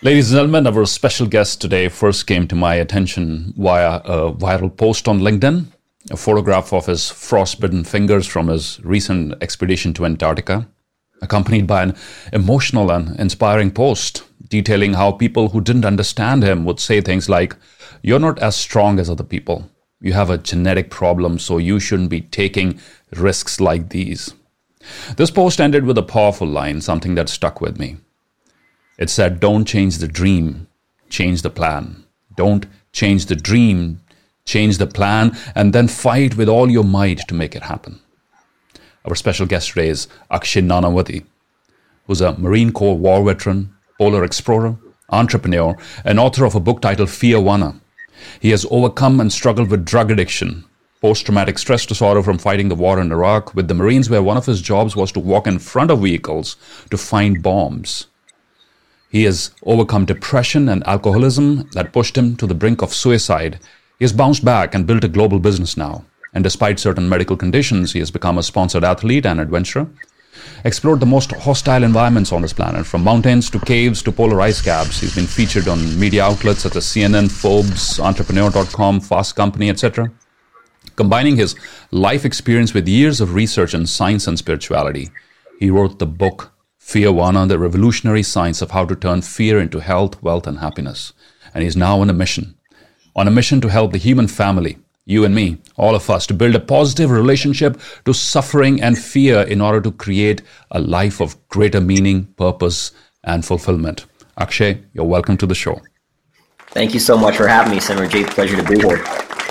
Ladies and gentlemen, our special guest today first came to my attention via a viral post on LinkedIn, a photograph of his frostbitten fingers from his recent expedition to Antarctica, accompanied by an emotional and inspiring post detailing how people who didn't understand him would say things like, "You're not as strong as other people. You have a genetic problem, so you shouldn't be taking risks like these." This post ended with a powerful line, something that stuck with me. It said, "Don't change the dream, change the plan. Don't change the dream, change the plan, and then fight with all your might to make it happen." Our special guest today is Akshay Nanavati, who's a Marine Corps war veteran, polar explorer, entrepreneur, and author of a book titled Fear Vana. He has overcome and struggled with drug addiction, post-traumatic stress disorder from fighting the war in Iraq with the Marines, where one of his jobs was to walk in front of vehicles to find bombs. He has overcome depression and alcoholism that pushed him to the brink of suicide. He has bounced back and built a global business now. And despite certain medical conditions, he has become a sponsored athlete and adventurer, explored the most hostile environments on this planet, from mountains to caves to polar ice caps. He's been featured on media outlets such as CNN, Forbes, Entrepreneur.com, Fast Company, etc. Combining his life experience with years of research in science and spirituality, he wrote the book Fear Vana, the revolutionary science of how to turn fear into health, wealth, and happiness. And he's now on a mission to help the human family, you and me, all of us, to build a positive relationship to suffering and fear in order to create a life of greater meaning, purpose, and fulfillment. Akshay, you're welcome to the show. Thank you so much for having me, Simranjeet. Pleasure to be here.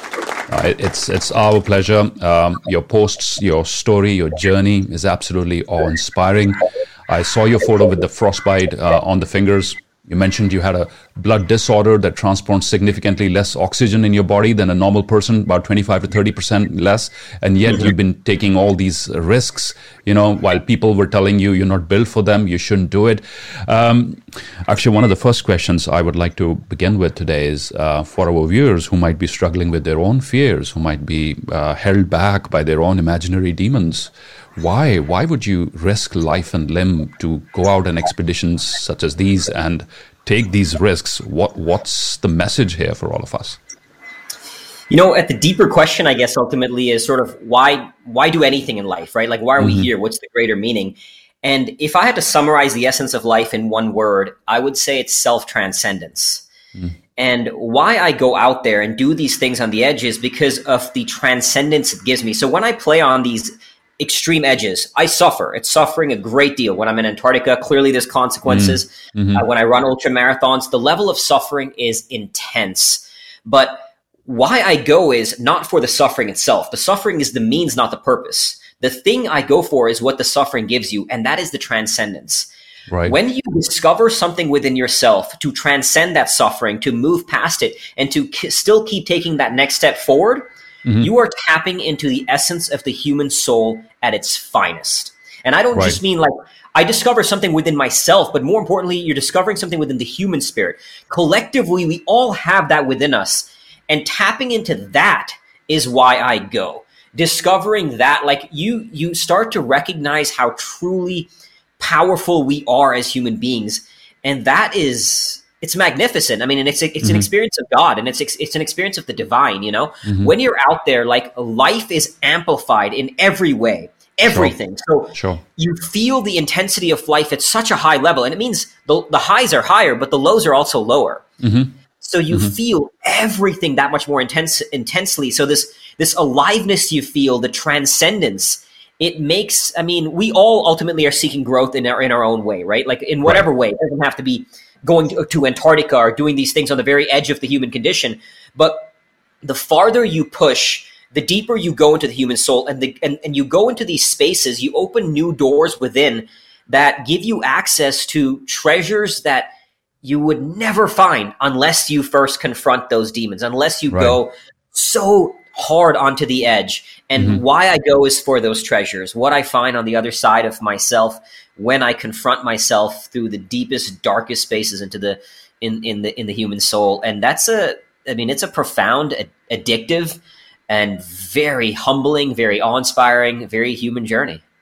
It's our pleasure. Your posts, your story, your journey is absolutely awe-inspiring. I saw your photo with the frostbite on the fingers. You mentioned you had a blood disorder that transports significantly less oxygen in your body than a normal person, about 25 to 30% less. And yet you've been taking all these risks, while people were telling you you're not built for them, you shouldn't do it. Actually, one of the first questions I would like to begin with today is for our viewers who might be struggling with their own fears, who might be held back by their own imaginary demons. Why would you risk life and limb to go out on expeditions such as these and take these risks? What's the message here for all of us? At the deeper question, I guess, ultimately is sort of why do anything in life, right? Like, why are we here? What's the greater meaning? And if I had to summarize the essence of life in one word, I would say it's self-transcendence. And why I go out there and do these things on the edge is because of the transcendence it gives me. So when I play on these extreme edges, I suffer. It's suffering a great deal. When I'm in Antarctica, clearly there's consequences. When I run ultra marathons, the level of suffering is intense. But why I go is not for the suffering itself. The suffering is the means, not the purpose. The thing I go for is what the suffering gives you, and that is the transcendence. Right. When you discover something within yourself to transcend that suffering, to move past it, and to still keep taking that next step forward, you are tapping into the essence of the human soul at its finest. And I don't just mean like I discover something within myself, but more importantly, you're discovering something within the human spirit. Collectively, we all have that within us. And tapping into that is why I go. Discovering that, like you start to recognize how truly powerful we are as human beings. And that is... it's magnificent. I mean, and it's an experience of God, and it's an experience of the divine, When you're out there, like, life is amplified in every way, everything. So you feel the intensity of life at such a high level, and it means the highs are higher, but the lows are also lower. So you feel everything that much more intensely. So this aliveness you feel, the transcendence, it makes, I mean, we all ultimately are seeking growth in our own way, right? Like, in whatever way. It doesn't have to be going to Antarctica or doing these things on the very edge of the human condition. But the farther you push, the deeper you go into the human soul, and you go into these spaces, you open new doors within that give you access to treasures that you would never find unless you first confront those demons, unless you go so hard onto the edge. And why I go is for those treasures, what I find on the other side of myself when I confront myself through the deepest, darkest spaces into in the human soul. And it's a profound, addictive, and very humbling, very awe-inspiring, very human journey.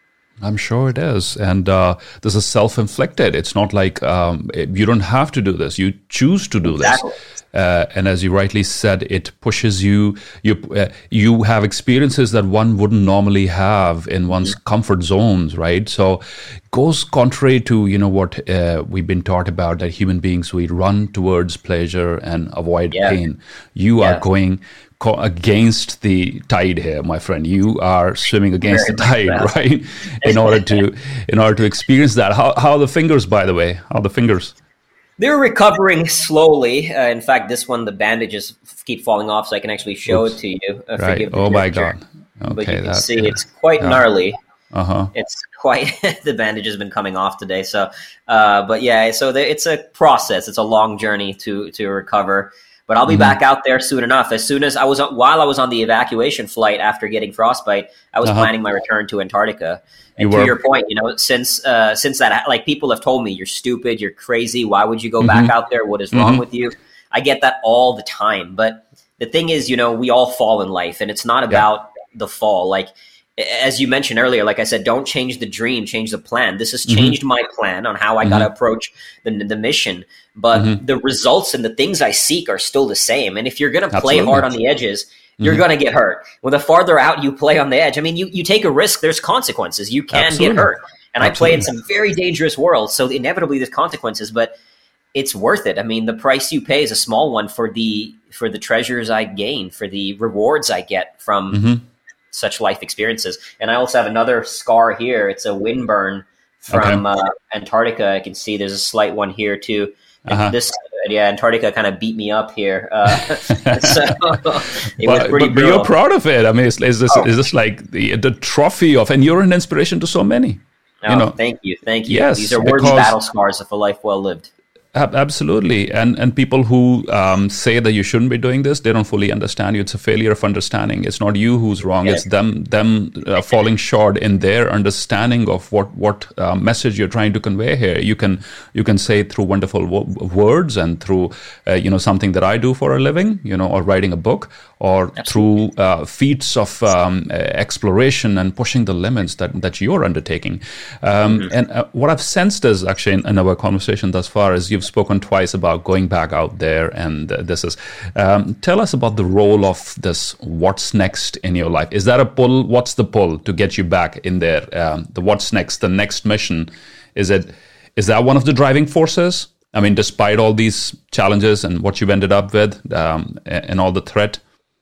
I'm sure it is. And this is self-inflicted. It's not like you don't have to do this. You choose to do Exactly. this. And as you rightly said, it pushes you. You have experiences that one wouldn't normally have in one's comfort zones, right? So goes contrary to, what we've been taught about, that human beings, we run towards pleasure and avoid pain. You are going against the tide here, my friend. You are swimming against the tide, right? In order to experience that. How are the fingers, by the way? How are the fingers? They're recovering slowly. In fact, this one, the bandages keep falling off, so I can actually show it to you. Right. Oh my God. Okay. But you can see it's quite gnarly. Uh-huh. It's quite, the bandage has been coming off today. So, but yeah, so it's a process. It's a long journey to recover. But I'll be back out there soon enough. As soon as while I was on the evacuation flight after getting frostbite, I was planning my return to Antarctica. And to your point, since that, like, people have told me, you're stupid, you're crazy. Why would you go back out there? What is wrong with you? I get that all the time. But the thing is, we all fall in life, and it's not about the fall. Like, as you mentioned earlier, like I said, don't change the dream, change the plan. This has changed my plan on how I got to approach the mission. But the results and the things I seek are still the same. And if you're going to play hard on the edges, you're going to get hurt. When the farther out you play on the edge, I mean, you take a risk, there's consequences. You can get hurt. And I play in some very dangerous worlds, so inevitably there's consequences, but it's worth it. I mean, the price you pay is a small one for the treasures I gain, for the rewards I get from such life experiences. And I also have another scar here. It's a wind burn from Antarctica. I can see there's a slight one here too. Antarctica kind of beat me up here. So it was pretty but you're proud of it. I mean, is this like the trophy of, and you're an inspiration to so many. Thank you. Yes, these are worthy battle scars of a life well lived. Absolutely. And people who say that you shouldn't be doing this, they don't fully understand you. It's a failure of understanding. It's not you who's wrong. It's them falling short in their understanding of what message you're trying to convey here. You can say through wonderful words and through something that I do for a living, or writing a book, or through feats of exploration and pushing the limits that you're undertaking. And what I've sensed is actually in our conversation thus far is you've spoken twice about going back out there, and this is tell us about the role of this what's next in your life. Is that a pull? What's the pull to get you back in there? The what's next, the next mission, is that one of the driving forces? I mean, despite all these challenges and what you've ended up with and all the threat?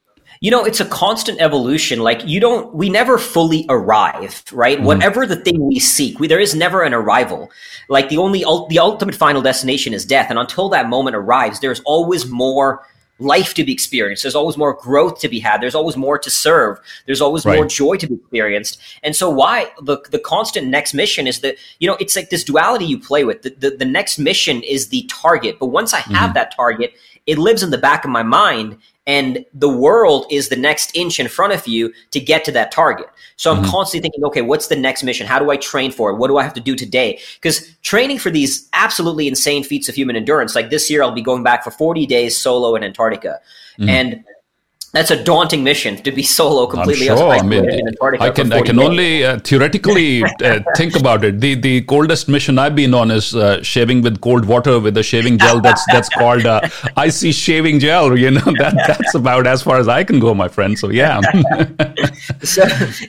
It's a constant evolution. Like, we never fully arrive, right? Whatever the thing we seek, there is never an arrival. Like, the ultimate final destination is death. And until that moment arrives, there's always more life to be experienced. There's always more growth to be had. There's always more to serve. There's always more joy to be experienced. And so why the constant next mission is that, it's like this duality you play with. The next mission is the target. But once I have that target, it lives in the back of my mind. And the world is the next inch in front of you to get to that target. So I'm constantly thinking, okay, what's the next mission? How do I train for it? What do I have to do today? Because training for these absolutely insane feats of human endurance, like this year, I'll be going back for 40 days solo in Antarctica. And that's a daunting mission to be solo, completely isolated in Antarctica. I can only theoretically think about it. The coldest mission I've been on is shaving with cold water with a shaving gel that's called icy shaving gel. That's about as far as I can go, my friend. So yeah. So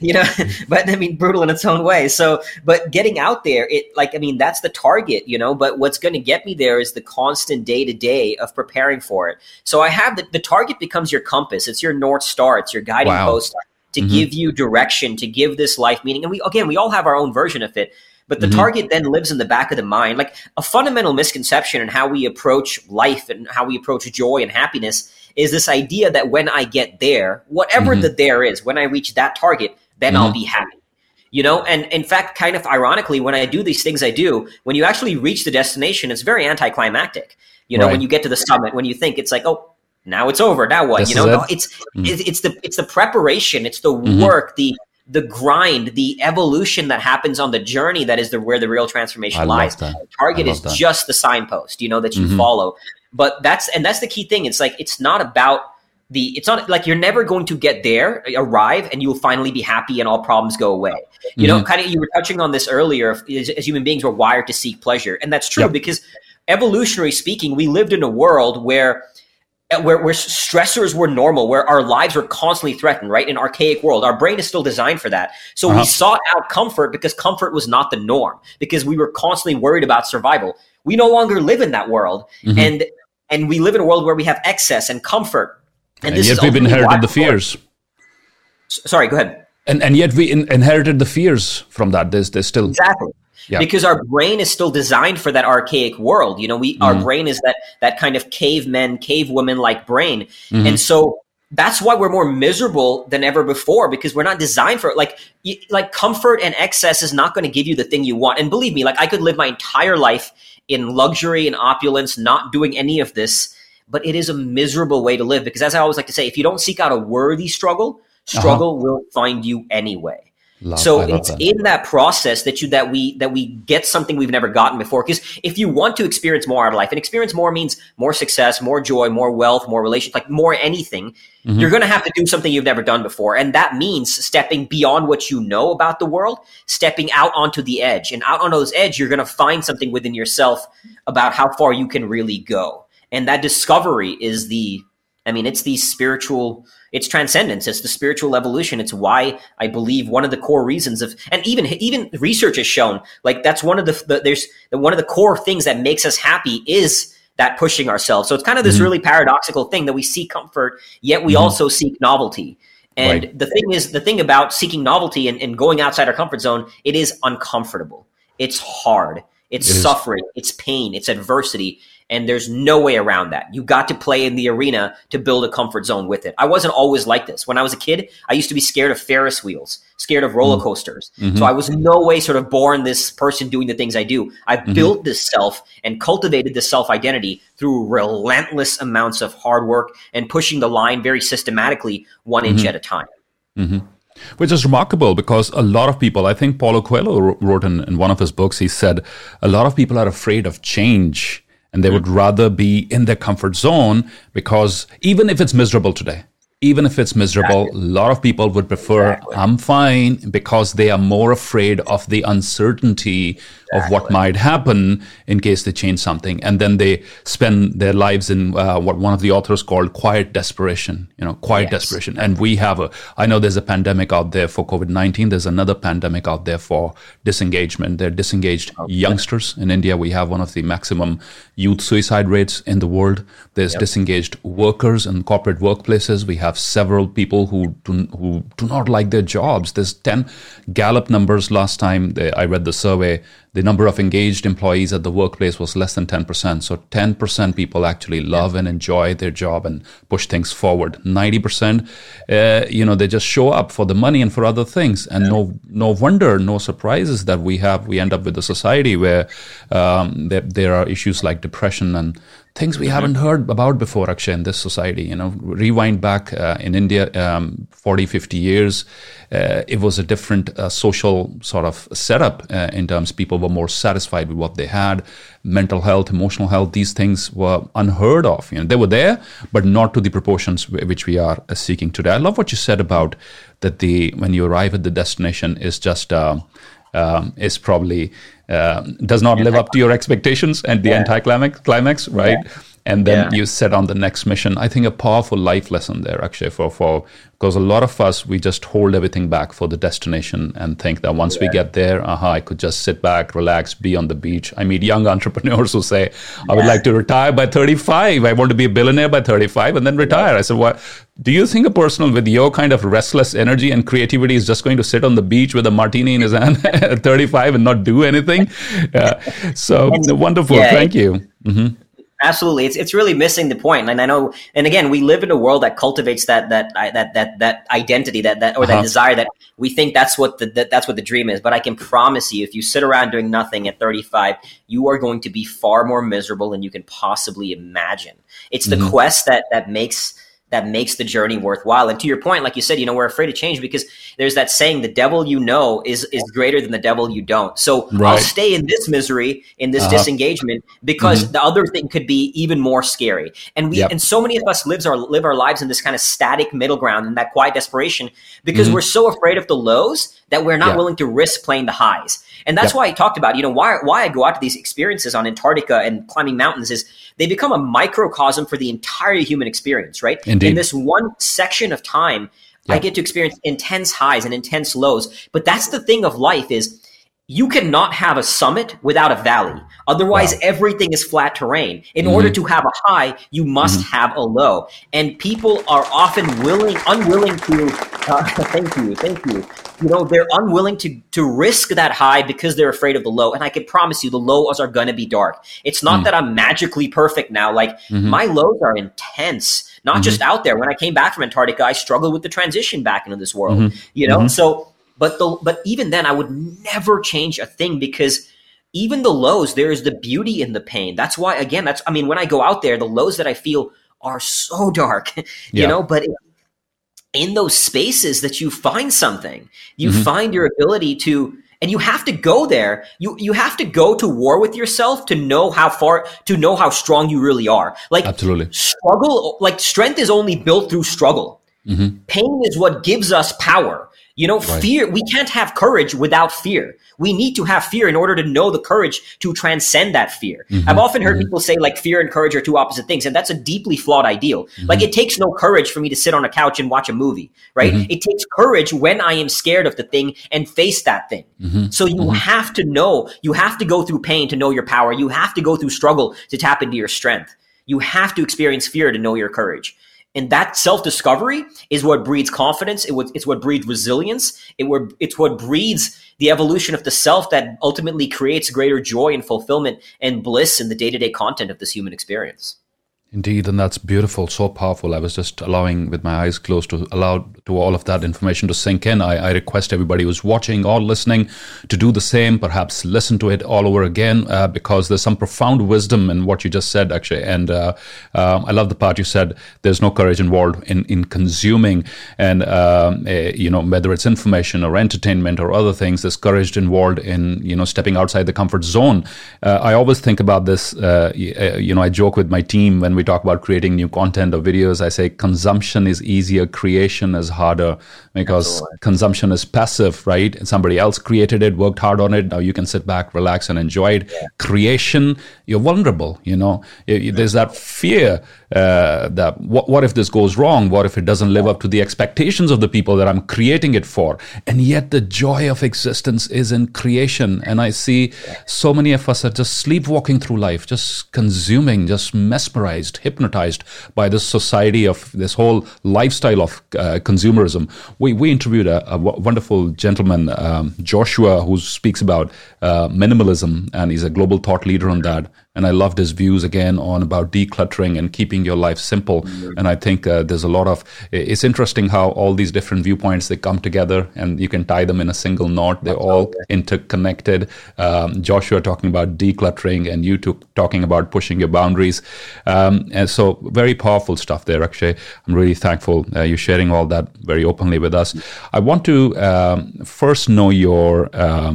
but I mean, brutal in its own way. So, but getting out there, that's the target. But what's going to get me there is the constant day to day of preparing for it. So I have the target becomes your compass. It's your North Star. It's your guiding post to give you direction, to give this life meaning. And we all have our own version of it, but the target then lives in the back of the mind. Like, a fundamental misconception in how we approach life and how we approach joy and happiness is this idea that when I get there, whatever the there is, when I reach that target, then I'll be happy. And in fact, kind of ironically, when I do these things I do, when you actually reach the destination, it's very anticlimactic. When you get to the summit, when you think it's like, oh, now it's over. Now what? It's the preparation. It's the work, the grind, the evolution that happens on the journey that is where the real transformation lies. The target is just the signpost, that you follow. But that's the key thing. It's like, it's not about it's not like you're never going to get there, arrive, and you'll finally be happy and all problems go away. You know, kind of, you were touching on this earlier, as human beings, we're wired to seek pleasure. And that's true because evolutionary speaking, we lived in a world where stressors were normal, where our lives were constantly threatened, right? In an archaic world, our brain is still designed for that. So we sought out comfort because comfort was not the norm, because we were constantly worried about survival. We no longer live in that world. And we live in a world where we have excess and comfort. And this yet we've inherited the fears. Sorry, go ahead. And yet we inherited the fears from that. There's still... Exactly. Yeah. Because our brain is still designed for that archaic world. You know, our brain is that kind of caveman, cavewoman like brain. And so that's why we're more miserable than ever before, because we're not designed for it. Like comfort and excess is not going to give you the thing you want. And believe me, like I could live my entire life in luxury and opulence, not doing any of this, but it is a miserable way to live, because as I always like to say, if you don't seek out a worthy struggle will find you anyway. So it's in that process that we get something we've never gotten before. Because if you want to experience more out of life, and experience more means more success, more joy, more wealth, more relations, like more anything, you're going to have to do something you've never done before. And that means stepping beyond what you know about the world, stepping out onto the edge. And out on those edge, you're going to find something within yourself about how far you can really go. And that discovery is it's transcendence. It's the spiritual evolution. It's why I believe one of the core reasons and even research has shown, like that's one of the core things that makes us happy is that pushing ourselves. So it's kind of this really paradoxical thing that we seek comfort, yet we also seek novelty. And the thing about seeking novelty and going outside our comfort zone, it is uncomfortable. It's hard. It's suffering. It's pain. It's adversity. And there's no way around that. You got to play in the arena to build a comfort zone with it. I wasn't always like this. When I was a kid, I used to be scared of Ferris wheels, scared of roller coasters. So I was in no way sort of born this person doing the things I do. I built this self and cultivated this self-identity through relentless amounts of hard work and pushing the line very systematically, 1 inch at a time. Which is remarkable, because a lot of people, I think Paulo Coelho wrote in one of his books, he said, a lot of people are afraid of change. And they would rather be in their comfort zone, because even if it's miserable today, a lot of people would prefer, I'm fine, because they are more afraid of the uncertainty of what might happen in case they change something. And then they spend their lives in what one of the authors called quiet desperation, desperation. And I know there's a pandemic out there for COVID-19. There's another pandemic out there for disengagement. They're disengaged youngsters. In India, we have one of the maximum youth suicide rates in the world. There's disengaged workers in corporate workplaces. We have several people who do not like their jobs. There's 10 Gallup numbers last time I read the survey. The number of engaged employees at the workplace was less than 10%. So 10% people actually love and enjoy their job and push things forward. 90%, they just show up for the money and for other things. And no wonder, no surprises that we end up with a society where there are issues like depression and things we haven't heard about before, Akshay, in this society. Rewind back in India 40, 50 years, it was a different social sort of setup in terms people were more satisfied with what they had. Mental health, emotional health, these things were unheard of. They were there, but not to the proportions which we are seeking today. I love what you said about that when you arrive at the destination is just is probably does not live up to your expectations and the anti-climax, right? Yeah. And then you set on the next mission. I think a powerful life lesson there, actually, for because a lot of us, we just hold everything back for the destination and think that once we get there, I could just sit back, relax, be on the beach. I meet young entrepreneurs who say, I would like to retire by 35. I want to be a billionaire by 35 and then retire. I said, what? Do you think a person with your kind of restless energy and creativity is just going to sit on the beach with a martini in his hand at 35 and not do anything? So wonderful. Thank you. Mm-hmm. Absolutely, it's really missing the point. And I know, and again, we live in a world that cultivates that identity, that desire, that we think that's what the dream is. But I can promise you, if you sit around doing nothing at 35, you are going to be far more miserable than you can possibly imagine. It's the quest that makes that makes the journey worthwhile. And to your point, like you said, we're afraid of change because there's that saying, the devil is greater than the devil you don't. So I'll stay in this misery, in this disengagement, because the other thing could be even more scary. And and so many of us live our lives in this kind of static middle ground and that quiet desperation because we're so afraid of the lows that we're not willing to risk playing the highs. And that's why I talked about, why I go out to these experiences on Antarctica and climbing mountains is they become a microcosm for the entire human experience, right? Indeed. In this one section of time, I get to experience intense highs and intense lows. But that's the thing of life is you cannot have a summit without a valley. Otherwise, everything is flat terrain. In order to have a high, you must have a low. And people are often unwilling to, thank you. They're unwilling to risk that high because they're afraid of the low. And I can promise you the lows are going to be dark. It's not that I'm magically perfect now. Like my lows are intense, not just out there. When I came back from Antarctica, I struggled with the transition back into this world, So, but even then I would never change a thing because even the lows, there is the beauty in the pain. That's why, again, when I go out there, the lows that I feel are so dark, but in those spaces that you find something, you find your ability to, and you have to go there. You have to go to war with yourself to know how strong you really are. Like absolutely. Strength is only built through struggle. Pain is what gives us power. Fear, we can't have courage without fear. We need to have fear in order to know the courage to transcend that fear. I've often heard people say like fear and courage are two opposite things. And that's a deeply flawed ideal. Like it takes no courage for me to sit on a couch and watch a movie, right? It takes courage when I am scared of the thing and face that thing. So you have to know, you have to go through pain to know your power. You have to go through struggle to tap into your strength. You have to experience fear to know your courage. And that self-discovery is what breeds confidence. It's what breeds resilience. It's what breeds the evolution of the self that ultimately creates greater joy and fulfillment and bliss in the day-to-day content of this human experience. Indeed, and that's beautiful, so powerful. I was just allowing, with my eyes closed, to allow to all of that information to sink in. I request everybody who's watching or listening to do the same, perhaps listen to it all over again, because there's some profound wisdom in what you just said, actually. And I love the part you said, there's no courage involved in consuming, and whether it's information or entertainment or other things, there's courage involved in, stepping outside the comfort zone. I always think about this, I joke with my team when we talk about creating new content or videos. I say consumption is easier, creation is harder, because consumption is passive, right? And somebody else created it, worked hard on it. Now you can sit back, relax, and enjoy it. Yeah. Creation, you're vulnerable. There's that fear that what if this goes wrong? What if it doesn't live up to the expectations of the people that I'm creating it for? And yet the joy of existence is in creation. And I see so many of us are just sleepwalking through life, just consuming, just mesmerized, hypnotized by this society of this whole lifestyle of consumerism. We interviewed a wonderful gentleman, Joshua, who speaks about minimalism, and he's a global thought leader on that. And I loved his views again on about decluttering and keeping your life simple. Mm-hmm. And I think there's a lot of, it's interesting how all these different viewpoints, they come together and you can tie them in a single knot. They're all interconnected. Joshua talking about decluttering and you talking about pushing your boundaries. And so very powerful stuff there, Akshay. I'm really thankful you're sharing all that very openly with us. I want to first know your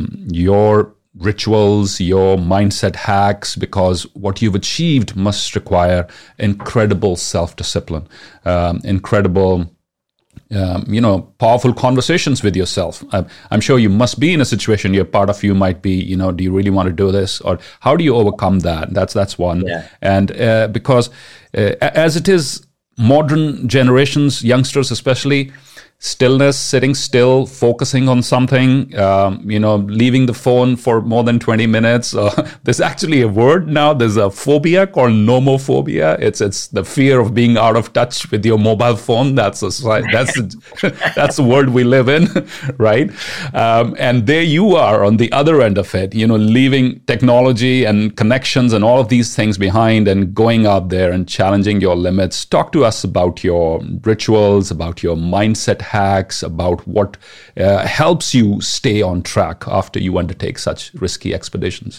rituals, your mindset hacks, because what you've achieved must require incredible self-discipline, incredible, powerful conversations with yourself. I'm sure you must be in a situation, your part of you might be, do you really want to do this? Or how do you overcome that? That's one. Yeah. And because as it is, modern generations, youngsters especially, stillness, sitting still, focusing on something, leaving the phone for more than 20 minutes. There's actually a word now. There's a phobia called nomophobia. It's the fear of being out of touch with your mobile phone. That's the world we live in, right? And there you are on the other end of it, leaving technology and connections and all of these things behind and going out there and challenging your limits. Talk to us about your rituals, about your mindset hacks, about what helps you stay on track after you undertake such risky expeditions.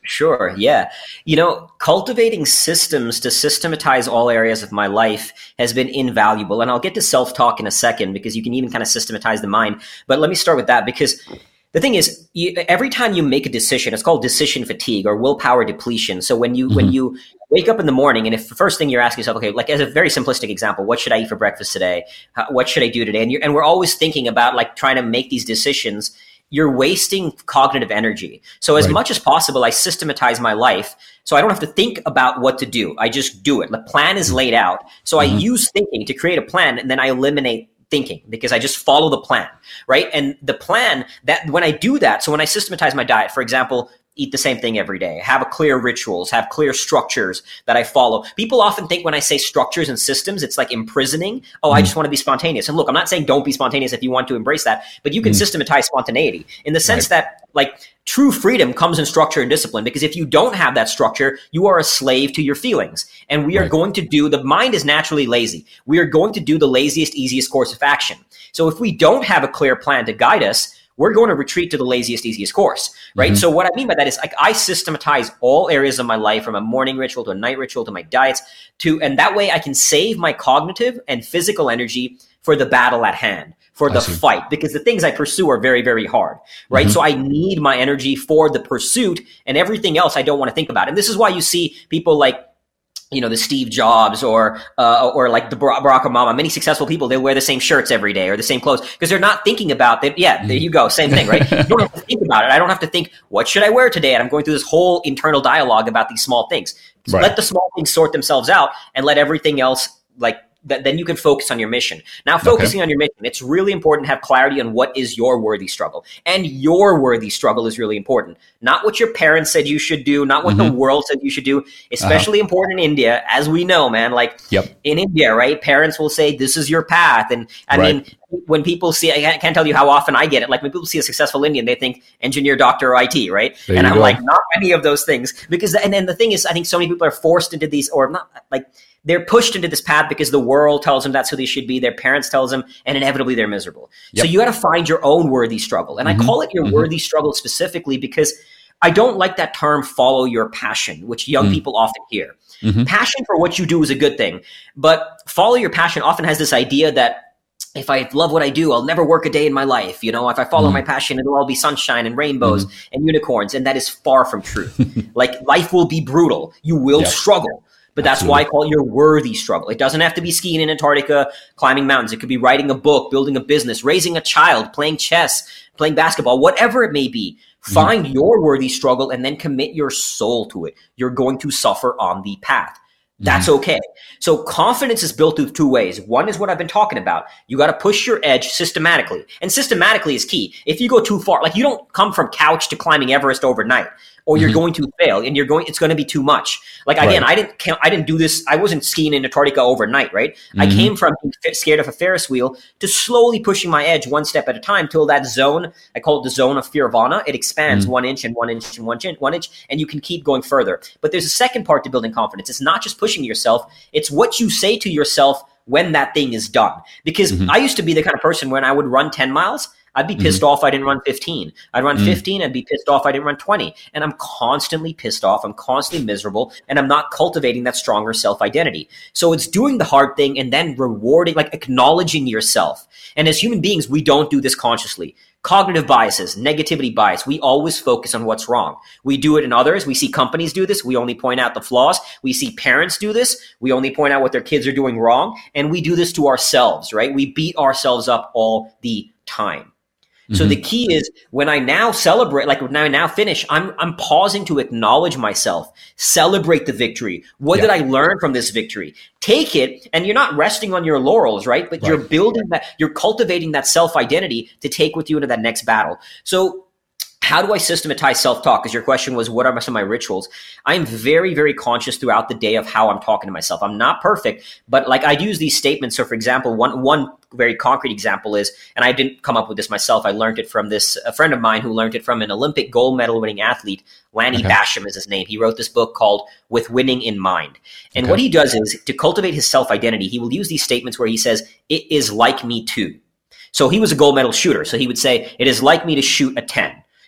Sure. Yeah. Cultivating systems to systematize all areas of my life has been invaluable. And I'll get to self-talk in a second because you can even kind of systematize the mind. But let me start with that because the thing is, every time you make a decision, it's called decision fatigue or willpower depletion. So when you wake up in the morning, and if the first thing you're asking yourself, okay, like as a very simplistic example, what should I eat for breakfast today? What should I do today? And we're always thinking about like trying to make these decisions. You're wasting cognitive energy. So as much as possible, I systematize my life so I don't have to think about what to do. I just do it. The plan is laid out. So I use thinking to create a plan, and then I eliminate thinking because I just follow the plan, right? And the plan that when I do that, so when I systematize my diet, for example, eat the same thing every day, have a clear rituals, have clear structures that I follow. People often think when I say structures and systems, it's like imprisoning. Oh, I just want to be spontaneous. And look, I'm not saying don't be spontaneous if you want to embrace that, but you can systematize spontaneity in the sense that like true freedom comes in structure and discipline, because if you don't have that structure, you are a slave to your feelings. And we are going to do, the mind is naturally lazy. We are going to do the laziest, easiest course of action. So if we don't have a clear plan to guide us, we're going to retreat to the laziest, easiest course, right? So what I mean by that is like I systematize all areas of my life, from a morning ritual to a night ritual to my diets, and that way I can save my cognitive and physical energy for the battle at hand, for the fight, because the things I pursue are very, very hard, right? So I need my energy for the pursuit, and everything else I don't want to think about. And this is why you see people like, the Steve Jobs or like the Barack Obama, many successful people, they wear the same shirts every day or the same clothes because they're not thinking about that. Yeah, there you go. Same thing, right? You don't have to think about it. I don't have to think, what should I wear today? And I'm going through this whole internal dialogue about these small things. So let the small things sort themselves out and let everything else then you can focus on your mission. Now, focusing on your mission, it's really important to have clarity on what is your worthy struggle. And your worthy struggle is really important. Not what your parents said you should do, not what the world said you should do, especially important in India, as we know, man. Like in India, right? Parents will say, this is your path. And I mean, when people see, I can't tell you how often I get it. Like when people see a successful Indian, they think engineer, doctor, or IT, right? And I'm like, not any of those things. Because, and then the thing is, I think so many people are forced into these, or not like, they're pushed into this path because the world tells them that's who they should be. Their parents tells them, and inevitably they're miserable. So you got to find your own worthy struggle. And I call it your worthy struggle specifically because I don't like that term, follow your passion, which young people often hear. Passion for what you do is a good thing, but follow your passion often has this idea that if I love what I do, I'll never work a day in my life. If I follow my passion, it'll all be sunshine and rainbows and unicorns. And that is far from true. Like life will be brutal. You will struggle. But that's why I call it your worthy struggle. It doesn't have to be skiing in Antarctica, climbing mountains. It could be writing a book, building a business, raising a child, playing chess, playing basketball, whatever it may be. Find your worthy struggle and then commit your soul to it. You're going to suffer on the path. That's okay. So confidence is built through two ways. One is what I've been talking about. You got to push your edge systematically. And systematically is key. If you go too far, like you don't come from couch to climbing Everest overnight, or you're going to fail and it's going to be too much. Like again, I didn't do this. I wasn't skiing in Antarctica overnight, right? I came from being scared of a Ferris wheel to slowly pushing my edge one step at a time till that zone, I call it the zone of Fearvana. It expands 1 inch and 1 inch and 1 inch, and you can keep going further. But there's a second part to building confidence. It's not just pushing yourself. It's what you say to yourself when that thing is done. Because I used to be the kind of person when I would run 10 miles, I'd be pissed off I didn't run 15. I'd run 15, I'd be pissed off I didn't run 20. And I'm constantly pissed off. I'm constantly miserable. And I'm not cultivating that stronger self-identity. So it's doing the hard thing and then rewarding, like acknowledging yourself. And as human beings, we don't do this consciously. Cognitive biases, negativity bias, we always focus on what's wrong. We do it in others. We see companies do this. We only point out the flaws. We see parents do this. We only point out what their kids are doing wrong. And we do this to ourselves, right? We beat ourselves up all the time. So the key is when I now celebrate, like when I now finish, I'm pausing to acknowledge myself, celebrate the victory. What did I learn from this victory? Take it, and you're not resting on your laurels, right? But you're building that, you're cultivating that self-identity to take with you into that next battle. So how do I systematize self-talk? Because your question was, what are some of my rituals? I'm very, very conscious throughout the day of how I'm talking to myself. I'm not perfect, but like I use these statements. So for example, one very concrete example is, and I didn't come up with this myself, I learned it from a friend of mine who learned it from an Olympic gold medal winning athlete. Lanny Basham is his name. He wrote this book called With Winning in Mind. And what he does is to cultivate his self-identity, he will use these statements where he says, it is like me too. So he was a gold medal shooter. So he would say, it is like me to shoot a 10.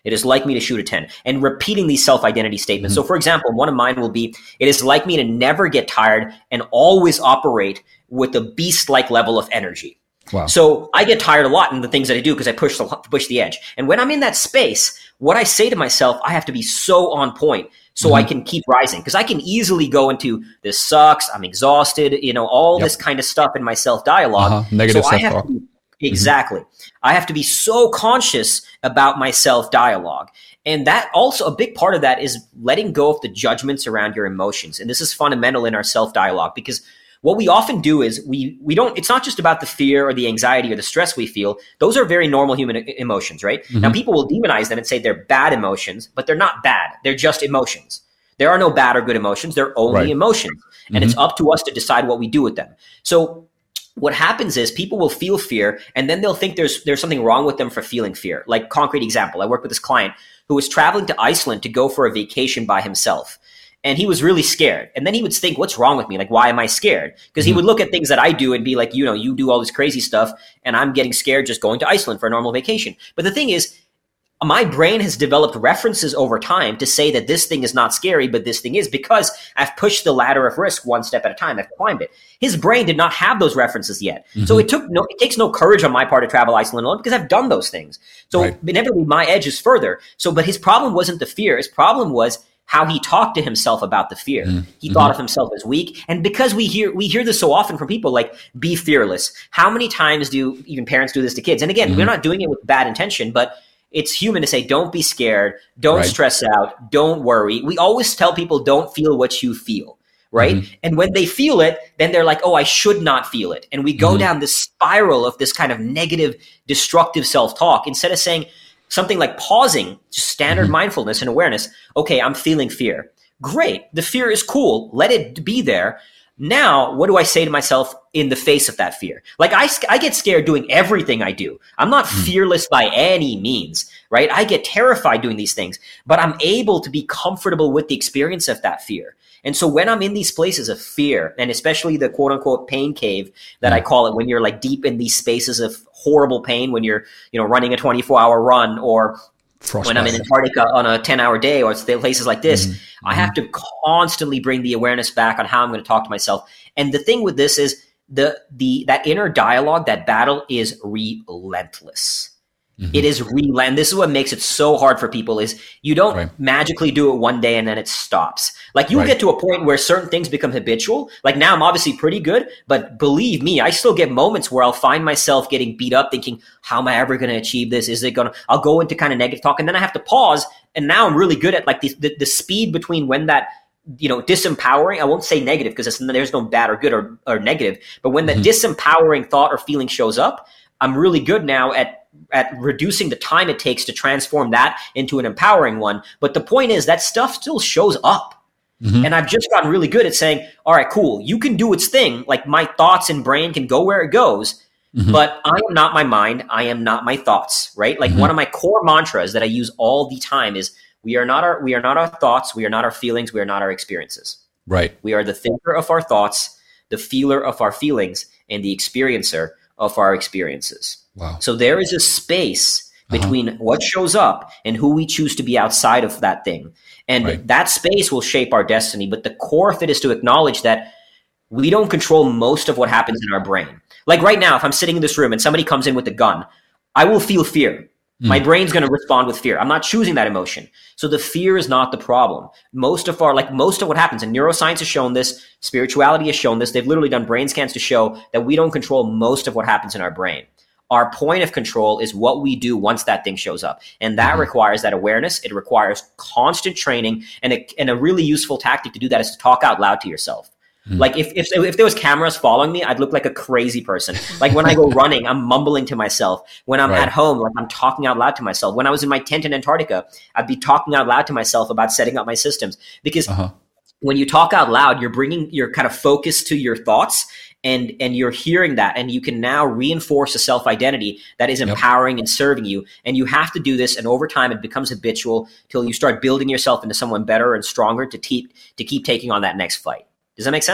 It is like me to shoot a 10, and repeating these self-identity statements. So for example, one of mine will be, it is like me to never get tired and always operate with a beast-like level of energy. Wow. So I get tired a lot in the things that I do because I push the edge. And when I'm in that space, what I say to myself, I have to be so on point so I can keep rising, because I can easily go into this sucks, I'm exhausted, all this kind of stuff in my self-dialogue. Negative self-talk. Exactly. I have to be so conscious about my self-dialogue. And that also, a big part of that is letting go of the judgments around your emotions. And this is fundamental in our self-dialogue, because what we often do is we don't, it's not just about the fear or the anxiety or the stress we feel. Those are very normal human emotions, right? Now, people will demonize them and say they're bad emotions, but they're not bad. They're just emotions. There are no bad or good emotions. They're only emotions. And it's up to us to decide what we do with them. So what happens is people will feel fear, and then they'll think there's something wrong with them for feeling fear. Like, concrete example, I worked with this client who was traveling to Iceland to go for a vacation by himself. And he was really scared. And then he would think, what's wrong with me? Like, why am I scared? Because he would look at things that I do and be like, you do all this crazy stuff, and I'm getting scared just going to Iceland for a normal vacation. But the thing is, my brain has developed references over time to say that this thing is not scary, but this thing is, because I've pushed the ladder of risk one step at a time. I've climbed it. His brain did not have those references yet. So it takes no courage on my part to travel Iceland alone, because I've done those things. So inevitably my edge is further. But his problem wasn't the fear. His problem was how he talked to himself about the fear. He thought of himself as weak. And because we hear this so often from people, like, be fearless. How many times do even parents do this to kids? And again, we're not doing it with bad intention, but it's human to say, don't be scared, don't stress out, don't worry. We always tell people, don't feel what you feel, right? And when they feel it, then they're like, oh, I should not feel it. And we go down this spiral of this kind of negative, destructive self-talk, instead of saying something like pausing, just standard mindfulness and awareness. Okay, I'm feeling fear. Great. The fear is cool. Let it be there. Now, what do I say to myself in the face of that fear? Like, I get scared doing everything I do. I'm not fearless by any means, right? I get terrified doing these things, but I'm able to be comfortable with the experience of that fear. And so when I'm in these places of fear, and especially the quote unquote pain cave that I call it, when you're like deep in these spaces of horrible pain, when you're, running a 24-hour run, or when I'm in Antarctica on a 10-hour day, or places like this, I have to constantly bring the awareness back on how I'm going to talk to myself. And the thing with this is that inner dialogue, that battle is relentless. It is relentless. This is what makes it so hard for people, is you don't magically do it one day and then it stops. Like, you'll get to a point where certain things become habitual. Like, now I'm obviously pretty good, but believe me, I still get moments where I'll find myself getting beat up thinking, how am I ever going to achieve this? I'll go into kind of negative talk, and then I have to pause. And now I'm really good at like the speed between when that, disempowering, I won't say negative because there's no bad or good or negative, but when that disempowering thought or feeling shows up, I'm really good now at reducing the time it takes to transform that into an empowering one. But the point is, that stuff still shows up. And I've just gotten really good at saying, all right, cool, you can do its thing. Like, my thoughts and brain can go where it goes, but I am not my mind. I am not my thoughts, right? Like, one of my core mantras that I use all the time is, we are not our thoughts. We are not our feelings. We are not our experiences. Right. We are the thinker of our thoughts, the feeler of our feelings, and the experiencer of our experiences. Wow. So there is a space between what shows up and who we choose to be outside of that thing. And that space will shape our destiny. But the core of it is to acknowledge that we don't control most of what happens in our brain. Like, right now, if I'm sitting in this room and somebody comes in with a gun, I will feel fear. My brain's going to respond with fear. I'm not choosing that emotion. So the fear is not the problem. Most of what happens, and neuroscience has shown this, spirituality has shown this, they've literally done brain scans to show that we don't control most of what happens in our brain. Our point of control is what we do once that thing shows up. And that requires that awareness. It requires constant training. And a really useful tactic to do that is to talk out loud to yourself. Like, if there was cameras following me, I'd look like a crazy person. Like, when I go running, I'm mumbling to myself. When I'm at home, like, I'm talking out loud to myself. When I was in my tent in Antarctica, I'd be talking out loud to myself about setting up my systems. Because when you talk out loud, you're bringing your kind of focus to your thoughts, and you're hearing that, and you can now reinforce a self-identity that is empowering and serving you. And you have to do this, and over time it becomes habitual till you start building yourself into someone better and stronger to keep taking on that next fight. Does that make sense?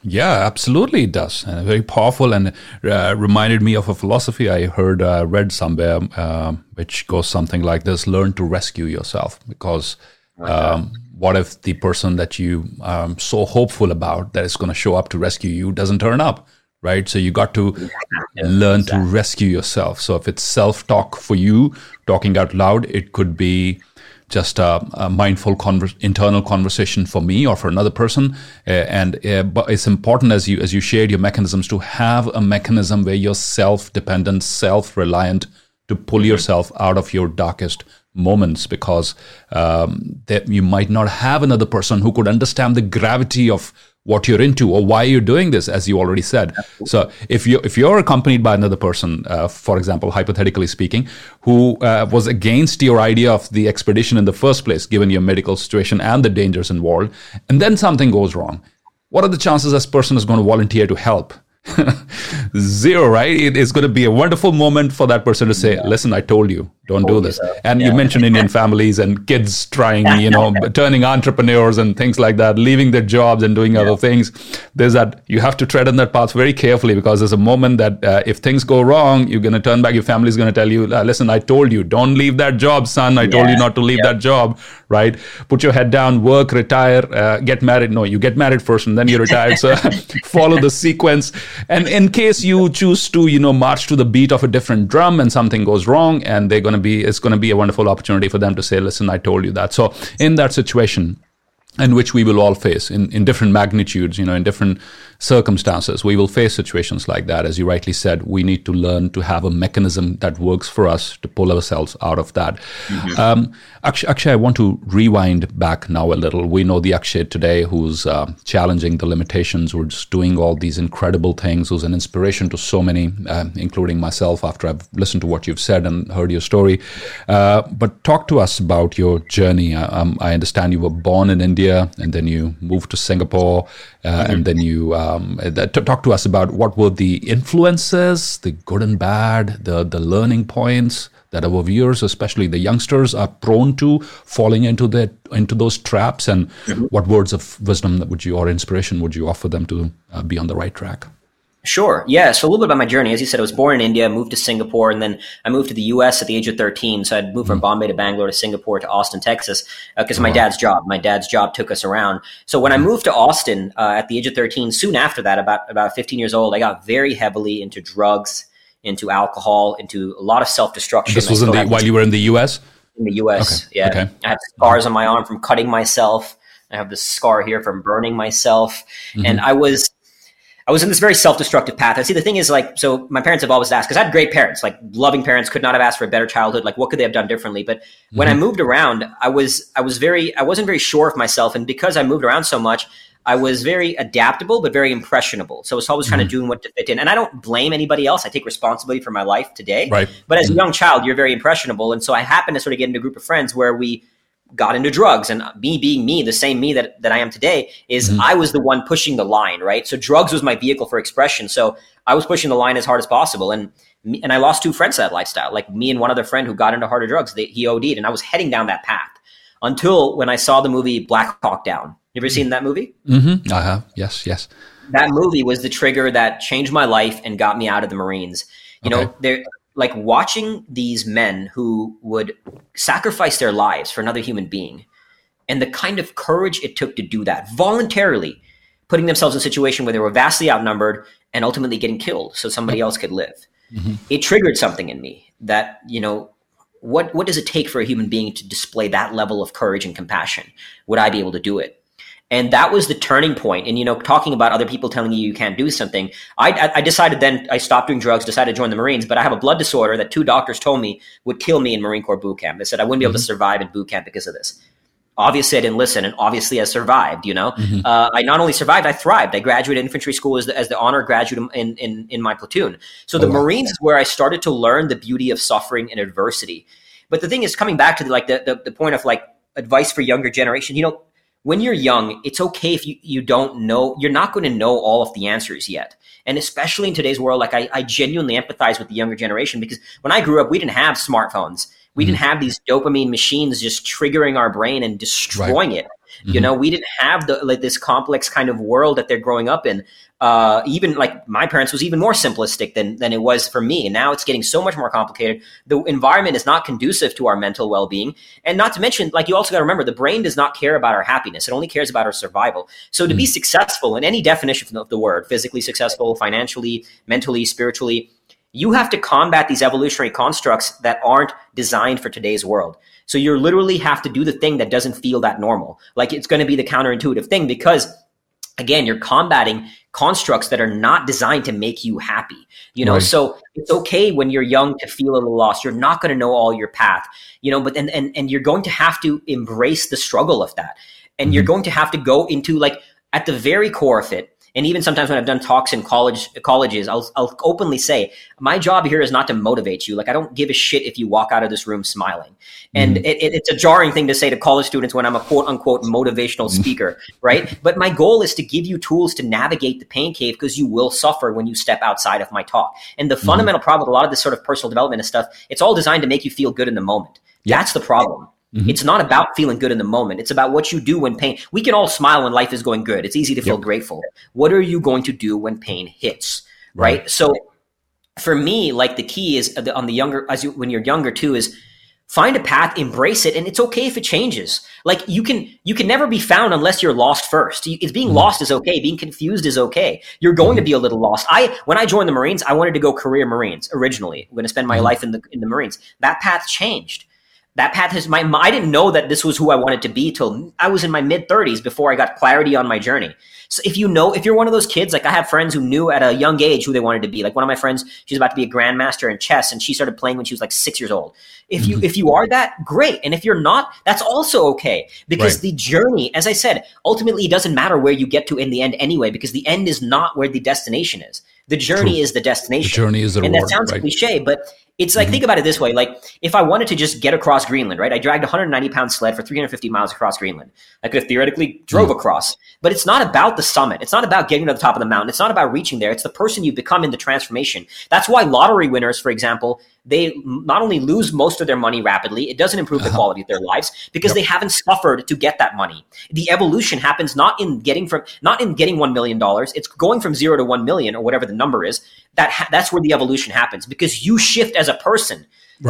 Yeah, absolutely it does. Very powerful, and reminded me of a philosophy I read somewhere, which goes something like this: learn to rescue yourself. Because what if the person that you so hopeful about that is going to show up to rescue you doesn't turn up? Right. So you got to learn to rescue yourself. So if it's self-talk for you, talking out loud, it could be just a mindful internal conversation for me or for another person. But it's important, as you shared your mechanisms, to have a mechanism where you're self-dependent, self-reliant, to pull yourself out of your darkest moments, because that you might not have another person who could understand the gravity of what you're into or why you're doing this, as you already said. So if you're accompanied by another person, for example, hypothetically speaking, who was against your idea of the expedition in the first place, given your medical situation and the dangers involved, and then something goes wrong, what are the chances this person is going to volunteer to help? Zero, right? It is going to be a wonderful moment for that person to say, listen, I told you, don't do this. And you mentioned Indian families and kids trying, turning entrepreneurs and things like that, leaving their jobs and doing other things. There's that, you have to tread on that path very carefully, because there's a moment that if things go wrong, you're going to turn back. Your family's going to tell you, listen, I told you, don't leave that job, son. I told you not to leave that job, right? Put your head down, work, retire, get married. No, you get married first and then you retire. So follow the sequence. And in case you choose to, march to the beat of a different drum and something goes wrong, and it's going to be a wonderful opportunity for them to say, listen, I told you that. So in that situation, in which we will all face in different magnitudes, in different circumstances, we will face situations like that. As you rightly said, we need to learn to have a mechanism that works for us to pull ourselves out of that. Akshay, I want to rewind back now a little. We know the Akshay today who's challenging the limitations, who's doing all these incredible things, who's an inspiration to so many, including myself, after I've listened to what you've said and heard your story. But talk to us about your journey. I understand you were born in India and then you moved to Singapore, and then you talk to us about what were the influences, the good and bad, the learning points that our viewers, especially the youngsters, are prone to falling into those traps, and what words of wisdom or inspiration would you offer them to be on the right track? Sure. Yeah. So a little bit about my journey. As you said, I was born in India, moved to Singapore, and then I moved to the US at the age of 13. So I'd moved from Bombay to Bangalore to Singapore to Austin, Texas, because my dad's job took us around. So when I moved to Austin at the age of 13, soon after that, about 15 years old, I got very heavily into drugs, into alcohol, into a lot of self-destruction. This was while you were in the US? In the US, okay. Okay. I have scars on my arm from cutting myself. I have this scar here from burning myself. And I was in this very self-destructive path. I see, the thing is, so my parents have always asked, because I had great parents, loving parents, could not have asked for a better childhood. What could they have done differently? But when I moved around, I wasn't very sure of myself. And because I moved around so much, I was very adaptable, but very impressionable. So I was always trying to do what to fit in. And I don't blame anybody else. I take responsibility for my life today. Right. But as a young child, you're very impressionable. And so I happened to sort of get into a group of friends where we got into drugs, and me being me, the same me that I am today, is I was the one pushing the line, right? So drugs was my vehicle for expression. So I was pushing the line as hard as possible. And I lost two friends to that lifestyle, me and one other friend who got into harder drugs. He OD'd, and I was heading down that path until when I saw the movie Black Hawk Down. You ever seen that movie? I have. Yes. That movie was the trigger that changed my life and got me out of the Marines. They're watching these men who would sacrifice their lives for another human being, and the kind of courage it took to do that voluntarily, putting themselves in a situation where they were vastly outnumbered and ultimately getting killed so somebody else could live. It triggered something in me that, what does it take for a human being to display that level of courage and compassion? Would I be able to do it? And that was the turning point. And, talking about other people telling you can't do something, I decided then, I stopped doing drugs, decided to join the Marines, but I have a blood disorder that 2 doctors told me would kill me in Marine Corps boot camp. They said I wouldn't be able to survive in boot camp because of this. Obviously, I didn't listen, and obviously I survived, I not only survived, I thrived. I graduated infantry school as the honor graduate in my platoon. So the Marines is where I started to learn the beauty of suffering and adversity. But the thing is, coming back to the point of advice for younger generation, when you're young, it's okay if you don't know, you're not going to know all of the answers yet. And especially in today's world, I genuinely empathize with the younger generation, because when I grew up, we didn't have smartphones. We didn't have these dopamine machines just triggering our brain and destroying it. You know, we didn't have this complex kind of world that they're growing up in. Even like my parents was even more simplistic than it was for me. And now it's getting so much more complicated. The environment is not conducive to our mental well-being. And not to mention, like, you also got to remember, the brain does not care about our happiness. It only cares about our survival. So to be successful in any definition of the word, physically successful, financially, mentally, spiritually, you have to combat these evolutionary constructs that aren't designed for today's world. So you literally have to do the thing that doesn't feel that normal. Like, it's going to be the counterintuitive thing because, again, you're combating constructs that are not designed to make you happy, you know? Right. So it's okay when you're young to feel a little lost. You're not going to know all your path, you know, but, and you're going to have to embrace the struggle of that. And you're going to have to go into, like, at the very core of it. And even sometimes when I've done talks in colleges, I'll openly say, my job here is not to motivate you. Like, I don't give a shit if you walk out of this room smiling. And it's a jarring thing to say to college students when I'm a quote unquote motivational speaker, right? But my goal is to give you tools to navigate the pain cave, because you will suffer when you step outside of my talk. And the fundamental problem with a lot of this sort of personal development and stuff, it's all designed to make you feel good in the moment. That's the problem. It's not about feeling good in the moment. It's about what you do when pain. We can all smile when life is going good. It's easy to feel grateful. What are you going to do when pain hits? Right. So for me, like, the key is on the younger, when you're younger too, is find a path, embrace it. And it's okay if it changes. Like, you can never be found unless you're lost first. It's being lost is okay. Being confused is okay. You're going to be a little lost. When I joined the Marines, I wanted to go career Marines originally. I'm going to spend my life in the Marines. That path changed. That path has I didn't know that this was who I wanted to be till I was in my mid-30s before I got clarity on my journey. So if you're one of those kids, like, I have friends who knew at a young age who they wanted to be. Like, one of my friends, she's about to be a grandmaster in chess, and she started playing when she was like 6 years old. If you are that, great. And if you're not, that's also okay. Because the journey, as I said, ultimately it doesn't matter where you get to in the end anyway, because the end is not where the destination is. The journey is the destination. The journey is the reward. And that sounds cliche, but it's like, think about it this way. Like, if I wanted to just get across Greenland, right? I dragged a 190-pound sled for 350 miles across Greenland. I could have theoretically drove across. But it's not about the summit. It's not about getting to the top of the mountain. It's not about reaching there. It's the person you become in the transformation. That's why lottery winners, for example, they not only lose most of their money rapidly, it doesn't improve the quality of their lives, because they haven't suffered to get that money. The evolution happens not in getting $1 million. It's going from 0 to 1 million, or whatever the number is. That's where the evolution happens, because you shift as a person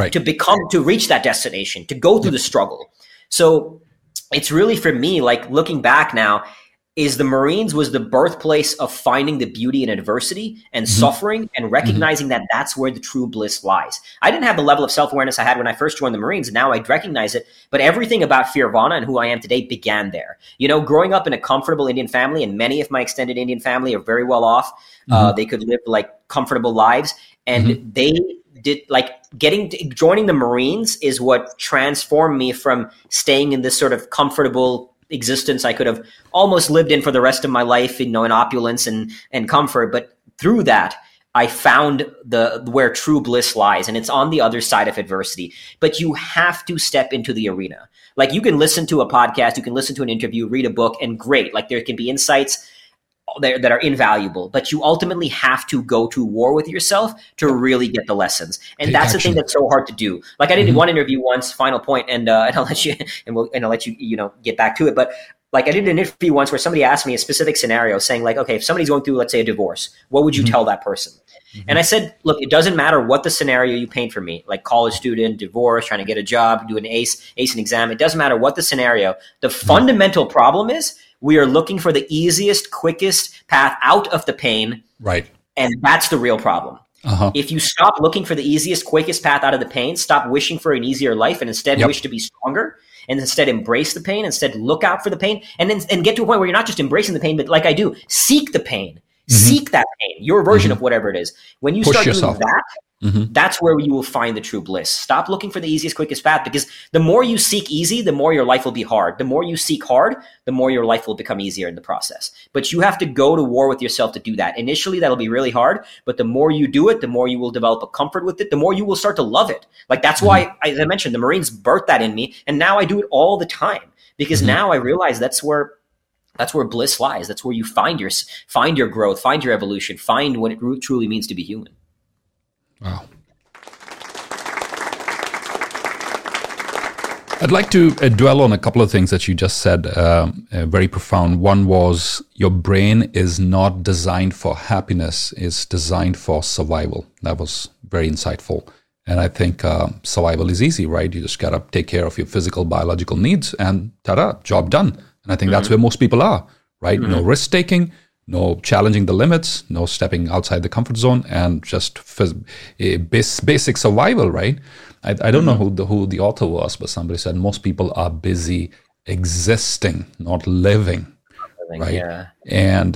to reach that destination, to go through the struggle. So it's really, for me, like, looking back now, is the Marines was the birthplace of finding the beauty in adversity and suffering, and recognizing that that's where the true bliss lies. I didn't have the level of self-awareness I had when I first joined the Marines, and now I recognize it. But everything about Fearvana and who I am today began there. You know, growing up in a comfortable Indian family, and many of my extended Indian family are very well off. They could live, like, comfortable lives, and they did, like, joining the Marines is what transformed me from staying in this sort of comfortable existence I could have almost lived in for the rest of my life, you know, in opulence and comfort. But through that, I found where true bliss lies, and it's on the other side of adversity. But you have to step into the arena. Like, you can listen to a podcast, you can listen to an interview, read a book, and great. Like, there can be insights that are invaluable, but you ultimately have to go to war with yourself to really get the lessons. And that's the thing that's so hard to do. Like, I did one interview once, final point, and I'll let you, I'll let you, you know, get back to it. But, like, I did an interview once where somebody asked me a specific scenario, saying, like, okay, if somebody's going through, let's say, a divorce, what would you tell that person? And I said, look, it doesn't matter what the scenario you paint for me, like college student, divorce, trying to get a job, do an ace an exam. It doesn't matter what the scenario. The fundamental problem is, we are looking for the easiest, quickest path out of the pain. Right. And that's the real problem. If you stop looking for the easiest, quickest path out of the pain, stop wishing for an easier life, and instead wish to be stronger, and instead embrace the pain, instead look out for the pain, and get to a point where you're not just embracing the pain, but, like I do, seek the pain. Seek that pain, your version of whatever it is. When you start doing that, that's where you will find the true bliss. Stop looking for the easiest, quickest path, because the more you seek easy, the more your life will be hard. The more you seek hard, the more your life will become easier in the process. But you have to go to war with yourself to do that. Initially, that'll be really hard, but the more you do it, the more you will develop a comfort with it, the more you will start to love it. Like, that's why, as I mentioned, the Marines birthed that in me, and now I do it all the time, because now I realize that's where bliss lies. That's where you find your growth, find your evolution, find what it truly means to be human. Wow. I'd like to dwell on a couple of things that you just said, very profound. One was your brain is not designed for happiness, it's designed for survival. That was very insightful. And I think survival is easy, right? You just got to take care of your physical, biological needs and ta-da, job done. And I think that's where most people are, right? No risk-taking, no challenging the limits, no stepping outside the comfort zone, and just basic survival, right? I don't know who the author was, but somebody said most people are busy existing, not living, right? Yeah. And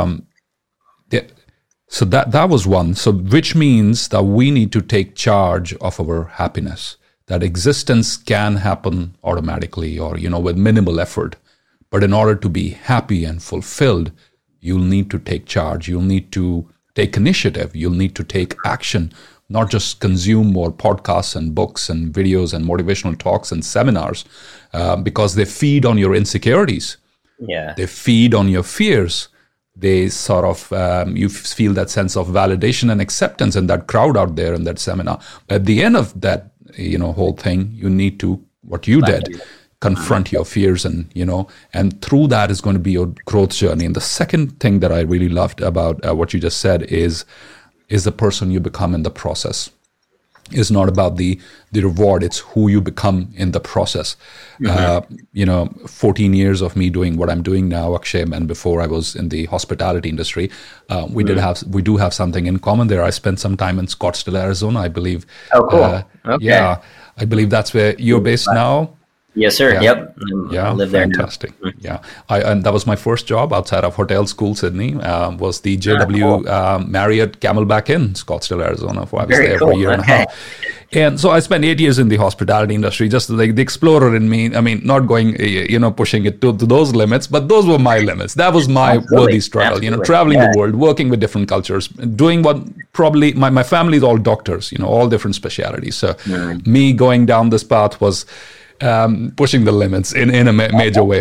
so that was one. So which means that we need to take charge of our happiness. That existence can happen automatically or, with minimal effort. But in order to be happy and fulfilled, you'll need to take charge. You'll need to take initiative. You'll need to take action, not just consume more podcasts and books and videos and motivational talks and seminars, because they feed on your insecurities. Yeah. They feed on your fears. They sort of, you feel that sense of validation and acceptance in that crowd out there in that seminar. At the end of that, whole thing, you need to, what you did, confront your fears and through that is going to be your growth journey. And the second thing that I really loved about what you just said is the person you become in the process. It's not about the reward, it's who you become in the process. 14 years of me doing what I'm doing now, Akshay, and before I was in the hospitality industry, we do have something in common there. I spent some time in Scottsdale, Arizona, I believe. Oh, cool. Okay. Yeah, I believe that's where you're based now. Yes, sir. Yeah. Yep. Yeah, I live there. fantastic. Yeah, and that was my first job outside of Hotel School Sydney. Was the JW Marriott Camelback Inn, Scottsdale, Arizona. I was there for a year and a half. And so I spent 8 years in the hospitality industry, just like the explorer in me. I mean, not going, pushing it to those limits, but those were my limits. That was my worthy struggle. Traveling the world, working with different cultures, doing what probably my family is all doctors. All different specialities. So me going down this path was pushing the limits in a major way.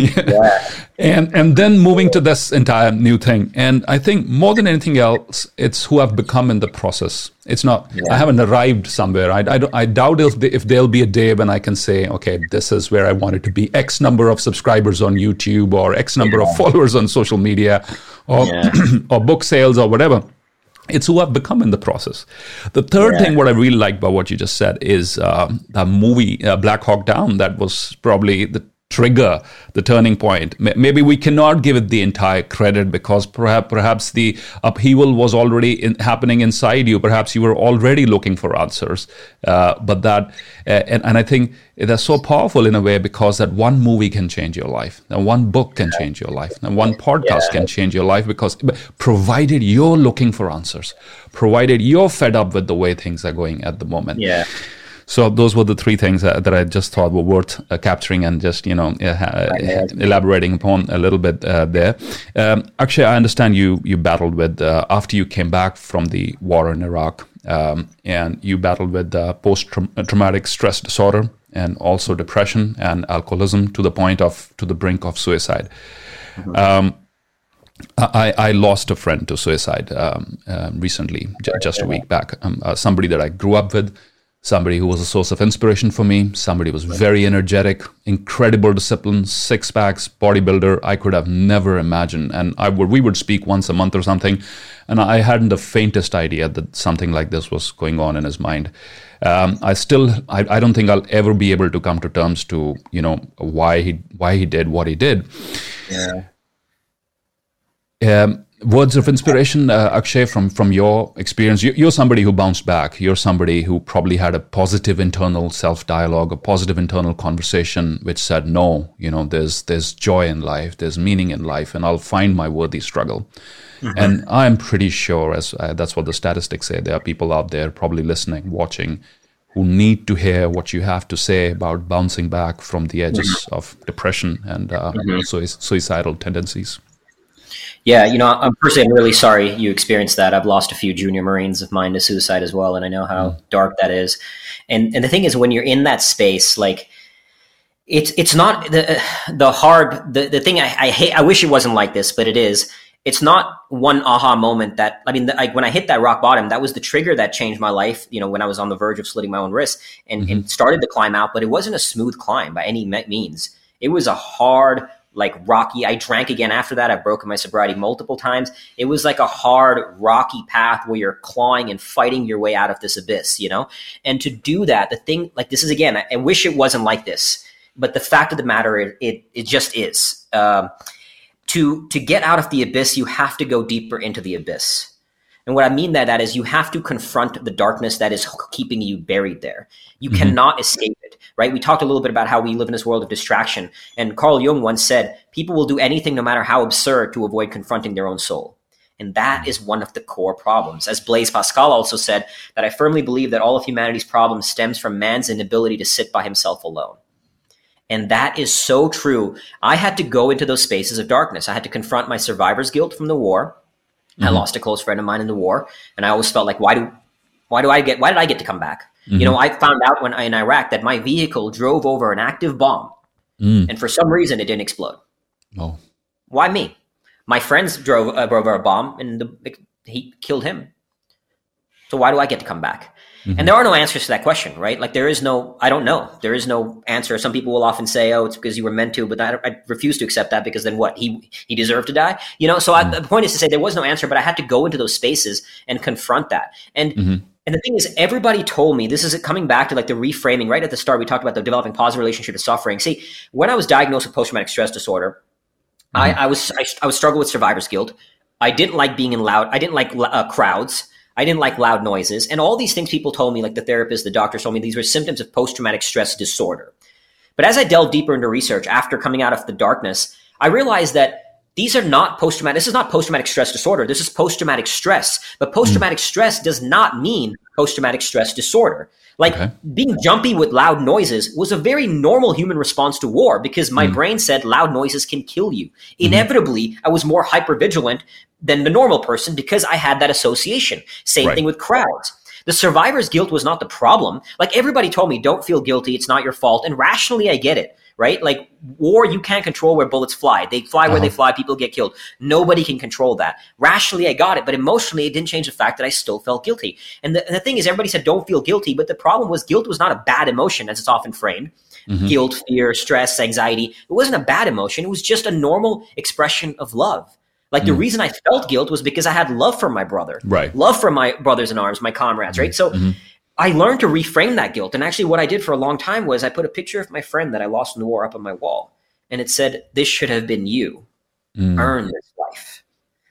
And then moving to this entire new thing. And I think more than anything else, it's who I've become in the process. It's not, I haven't arrived somewhere. I doubt if there'll be a day when I can say, okay, this is where I wanted to be, X number of subscribers on YouTube or X number of followers on social media or, or book sales or whatever. It's who I've become in the process. The third thing, what I really like about what you just said is the movie Black Hawk Down. That was probably the trigger, the turning point. Maybe we cannot give it the entire credit because perhaps the upheaval was already happening inside you. Perhaps you were already looking for answers. But that, and I think that's so powerful in a way because that one movie can change your life. And one book can change your life. And one podcast can change your life because provided you're looking for answers, provided you're fed up with the way things are going at the moment. Yeah. So those were the three things that I just thought were worth capturing and just, elaborating upon a little bit there. Akshay, I understand you battled with, after you came back from the war in Iraq, and you battled with post-traumatic stress disorder and also depression and alcoholism to the brink of suicide. Mm-hmm. I lost a friend to suicide recently, just a week back. Somebody that I grew up with, somebody who was a source of inspiration for me, somebody who was very energetic, incredible discipline, six packs, bodybuilder, I could have never imagined. And we would speak once a month or something, and I hadn't the faintest idea that something like this was going on in his mind. I don't think I'll ever be able to come to terms to, why he did what he did. Yeah. Words of inspiration, Akshay, from your experience. You're somebody who bounced back. You're somebody who probably had a positive internal self-dialogue, a positive internal conversation, which said, no, there's joy in life, there's meaning in life, and I'll find my worthy struggle. Mm-hmm. And I'm pretty sure, that's what the statistics say, there are people out there probably listening, watching, who need to hear what you have to say about bouncing back from the edges of depression and suicidal tendencies. Yeah, I'm really sorry you experienced that. I've lost a few junior Marines of mine to suicide as well, and I know how dark that is. And the thing is, when you're in that space, like it's not the thing I hate. I wish it wasn't like this, but it is. it's not one aha moment that, I mean, like when I hit that rock bottom, that was the trigger that changed my life, you know, when I was on the verge of slitting my own wrist and started the climb out, but it wasn't a smooth climb by any means. It was a hard, like rocky, I drank again after that. I've broken my sobriety multiple times. It was like a hard, rocky path where you're clawing and fighting your way out of this abyss, you know? And to do that, the thing, like this is, again, I wish it wasn't like this, but the fact of the matter, it just is. To get out of the abyss, you have to go deeper into the abyss. And what I mean by that is you have to confront the darkness that is keeping you buried there. You cannot escape it, right? We talked a little bit about how we live in this world of distraction. And Carl Jung once said, people will do anything, no matter how absurd, to avoid confronting their own soul. And that is one of the core problems. As Blaise Pascal also said, that I firmly believe that all of humanity's problems stems from man's inability to sit by himself alone. And that is so true. I had to go into those spaces of darkness. I had to confront my survivor's guilt from the war. I lost a close friend of mine in the war. And I always felt like, why did I get to come back? You know, I found out in Iraq that my vehicle drove over an active bomb. And for some reason, it didn't explode. Oh. Why me? My friends drove over a bomb and he killed him. So why do I get to come back? And there are no answers to that question, right? Like I don't know. There is no answer. Some people will often say, oh, it's because you were meant to, but I refuse to accept that because then what? He deserved to die? You know, so the point is to say there was no answer, but I had to go into those spaces and confront that. And the thing is, everybody told me, this is coming back to like the reframing right at the start. We talked about the developing positive relationship to suffering. See, when I was diagnosed with post-traumatic stress disorder, I was struggling with survivor's guilt. I didn't like being in I didn't like crowds. I didn't like loud noises. And all these things people told me, like the therapist, the doctor told me, these were symptoms of post-traumatic stress disorder. But as I delved deeper into research after coming out of the darkness, I realized that these are not post-traumatic. This is not post-traumatic stress disorder. This is post-traumatic stress. But post-traumatic stress does not mean post-traumatic stress disorder. Like being jumpy with loud noises was a very normal human response to war because my brain said loud noises can kill you. Inevitably, I was more hypervigilant than the normal person because I had that association. Same thing with crowds. The survivor's guilt was not the problem. Like everybody told me, don't feel guilty. It's not your fault. And rationally, I get it, right? Like war, you can't control where bullets fly. They fly where they fly. People get killed. Nobody can control that. Rationally, I got it. But emotionally, it didn't change the fact that I still felt guilty. And the thing is, everybody said, don't feel guilty. But the problem was guilt was not a bad emotion as it's often framed. Guilt, fear, stress, anxiety. It wasn't a bad emotion. It was just a normal expression of love. Like the reason I felt guilt was because I had love for my brother, love for my brothers in arms, my comrades, right? So I learned to reframe that guilt. And actually what I did for a long time was I put a picture of my friend that I lost in the war up on my wall. And it said, this should have been you. Earn this life.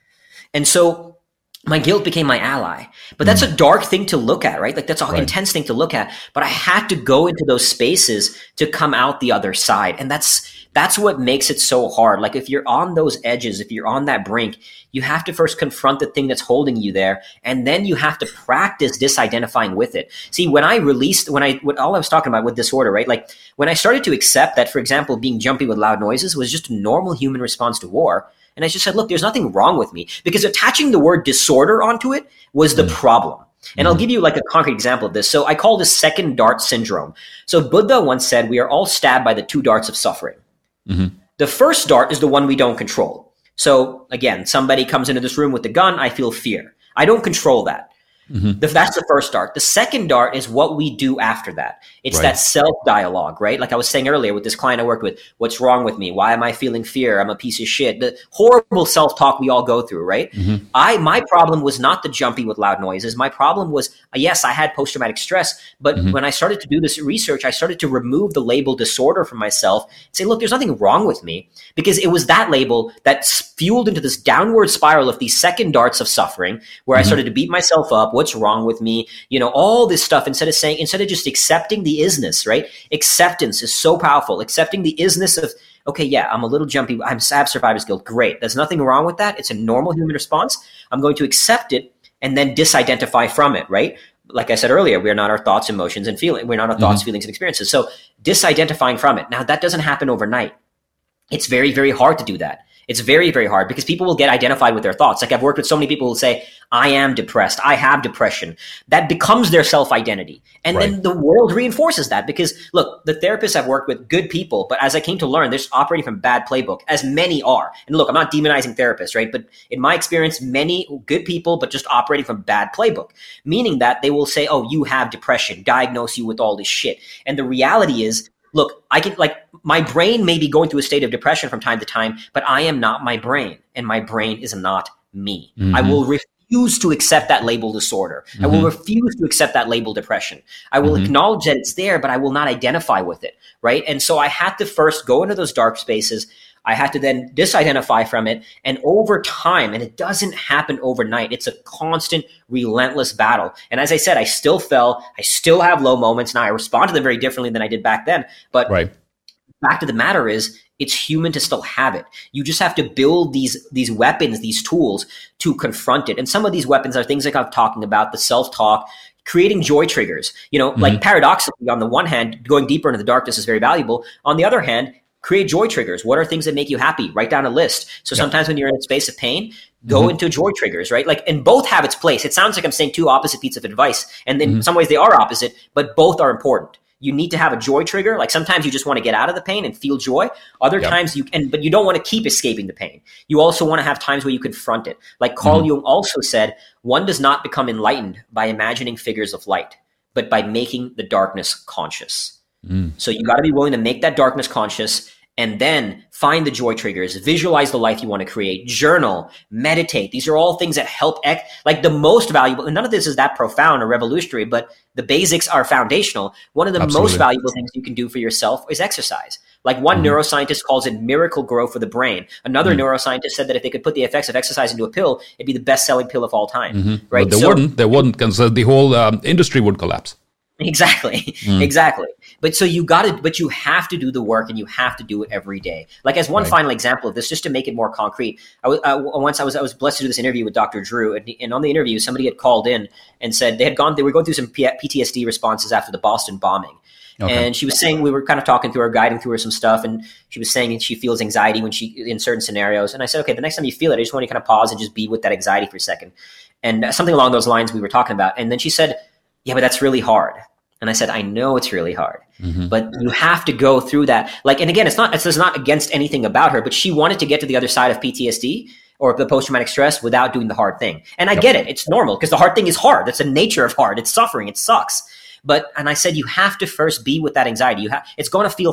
And so my guilt became my ally. But that's a dark thing to look at, right? Like that's an intense thing to look at. But I had to go into those spaces to come out the other side. And that's what makes it so hard. Like if you're on those edges, if you're on that brink, you have to first confront the thing that's holding you there. And then you have to practice disidentifying with it. See, all I was talking about with disorder, right? Like when I started to accept that, for example, being jumpy with loud noises was just a normal human response to war. And I just said, look, there's nothing wrong with me because attaching the word disorder onto it was the problem. And I'll give you like a concrete example of this. So I call this second dart syndrome. So Buddha once said, we are all stabbed by the two darts of suffering. The first dart is the one we don't control. So again, somebody comes into this room with a gun, I feel fear. I don't control that. That's the first dart. The second dart is what we do after that. It's that self-dialogue, right? Like I was saying earlier with this client I worked with, what's wrong with me? Why am I feeling fear? I'm a piece of shit. The horrible self-talk we all go through, right? My problem was not the jumpy with loud noises. My problem was, yes, I had post-traumatic stress, but when I started to do this research, I started to remove the label disorder from myself and say, look, there's nothing wrong with me because it was that label that fueled into this downward spiral of these second darts of suffering where I started to beat myself up. What's wrong with me? You know, all this stuff instead of just accepting the isness, right? Acceptance is so powerful. Accepting the isness of, okay, yeah, I'm a little jumpy. I have survivor's guilt. Great. There's nothing wrong with that. It's a normal human response. I'm going to accept it and then disidentify from it, right? Like I said earlier, we are not our thoughts, emotions, and feelings. We're not our thoughts, feelings, and experiences. So disidentifying from it. Now, that doesn't happen overnight. It's very, very hard to do that. It's very, very hard because people will get identified with their thoughts. Like I've worked with so many people who say, I am depressed. I have depression. That becomes their self-identity. And then the world reinforces that because look, the therapists I've worked with, good people, but as I came to learn, they're just operating from bad playbook, as many are. And look, I'm not demonizing therapists, right? But in my experience, many good people, but just operating from bad playbook, meaning that they will say, oh, you have depression, diagnose you with all this shit. And the reality is, look, I can my brain may be going through a state of depression from time to time, but I am not my brain and my brain is not me. I will refuse to accept that label disorder. I will refuse to accept that label depression. I will acknowledge that it's there, but I will not identify with it. Right. And so I had to first go into those dark spaces. I had to then disidentify from it. And over time, and it doesn't happen overnight, it's a constant, relentless battle. And as I said, I still fell. I still have low moments. Now I respond to them very differently than I did back then. But fact of the matter is, it's human to still have it. You just have to build these weapons, these tools to confront it. And some of these weapons are things like I'm talking about, the self-talk, creating joy triggers. Like paradoxically, on the one hand, going deeper into the darkness is very valuable. On the other hand, create joy triggers. What are things that make you happy? Write down a list. So sometimes when you're in a space of pain, go into joy triggers, right? And both have its place. It sounds like I'm saying two opposite pieces of advice. And in some ways they are opposite, but both are important. You need to have a joy trigger. Like sometimes you just want to get out of the pain and feel joy. Other times but you don't want to keep escaping the pain. You also want to have times where you confront it. Like Carl Jung also said, one does not become enlightened by imagining figures of light, but by making the darkness conscious. So you got to be willing to make that darkness conscious and then find the joy triggers, visualize the life you want to create, journal, meditate. These are all things that help, like the most valuable, and none of this is that profound or revolutionary, but the basics are foundational. One of the most valuable things you can do for yourself is exercise. Like one neuroscientist calls it miracle grow for the brain. Another neuroscientist said that if they could put the effects of exercise into a pill, it'd be the best-selling pill of all time. Right? But they wouldn't, because the whole industry would collapse. Exactly. But you have to do the work and you have to do it every day. Like as one final example of this, just to make it more concrete, I was blessed to do this interview with Dr. Drew, and on the interview, somebody had called in and said they were going through some PTSD responses after the Boston bombing. And she was saying, we were kind of talking to her, guiding through her some stuff, and she was saying she feels anxiety in certain scenarios. And I said, okay, the next time you feel it, I just want you to kind of pause and just be with that anxiety for a second. And something along those lines we were talking about. And then she said, yeah, but that's really hard. And I said, I know it's really hard, but you have to go through that. And again, it's not against anything about her, but she wanted to get to the other side of PTSD or the post-traumatic stress without doing the hard thing. And I get it. It's normal because the hard thing is hard. That's the nature of hard. It's suffering. It sucks. And I said, you have to first be with that anxiety. It's going to feel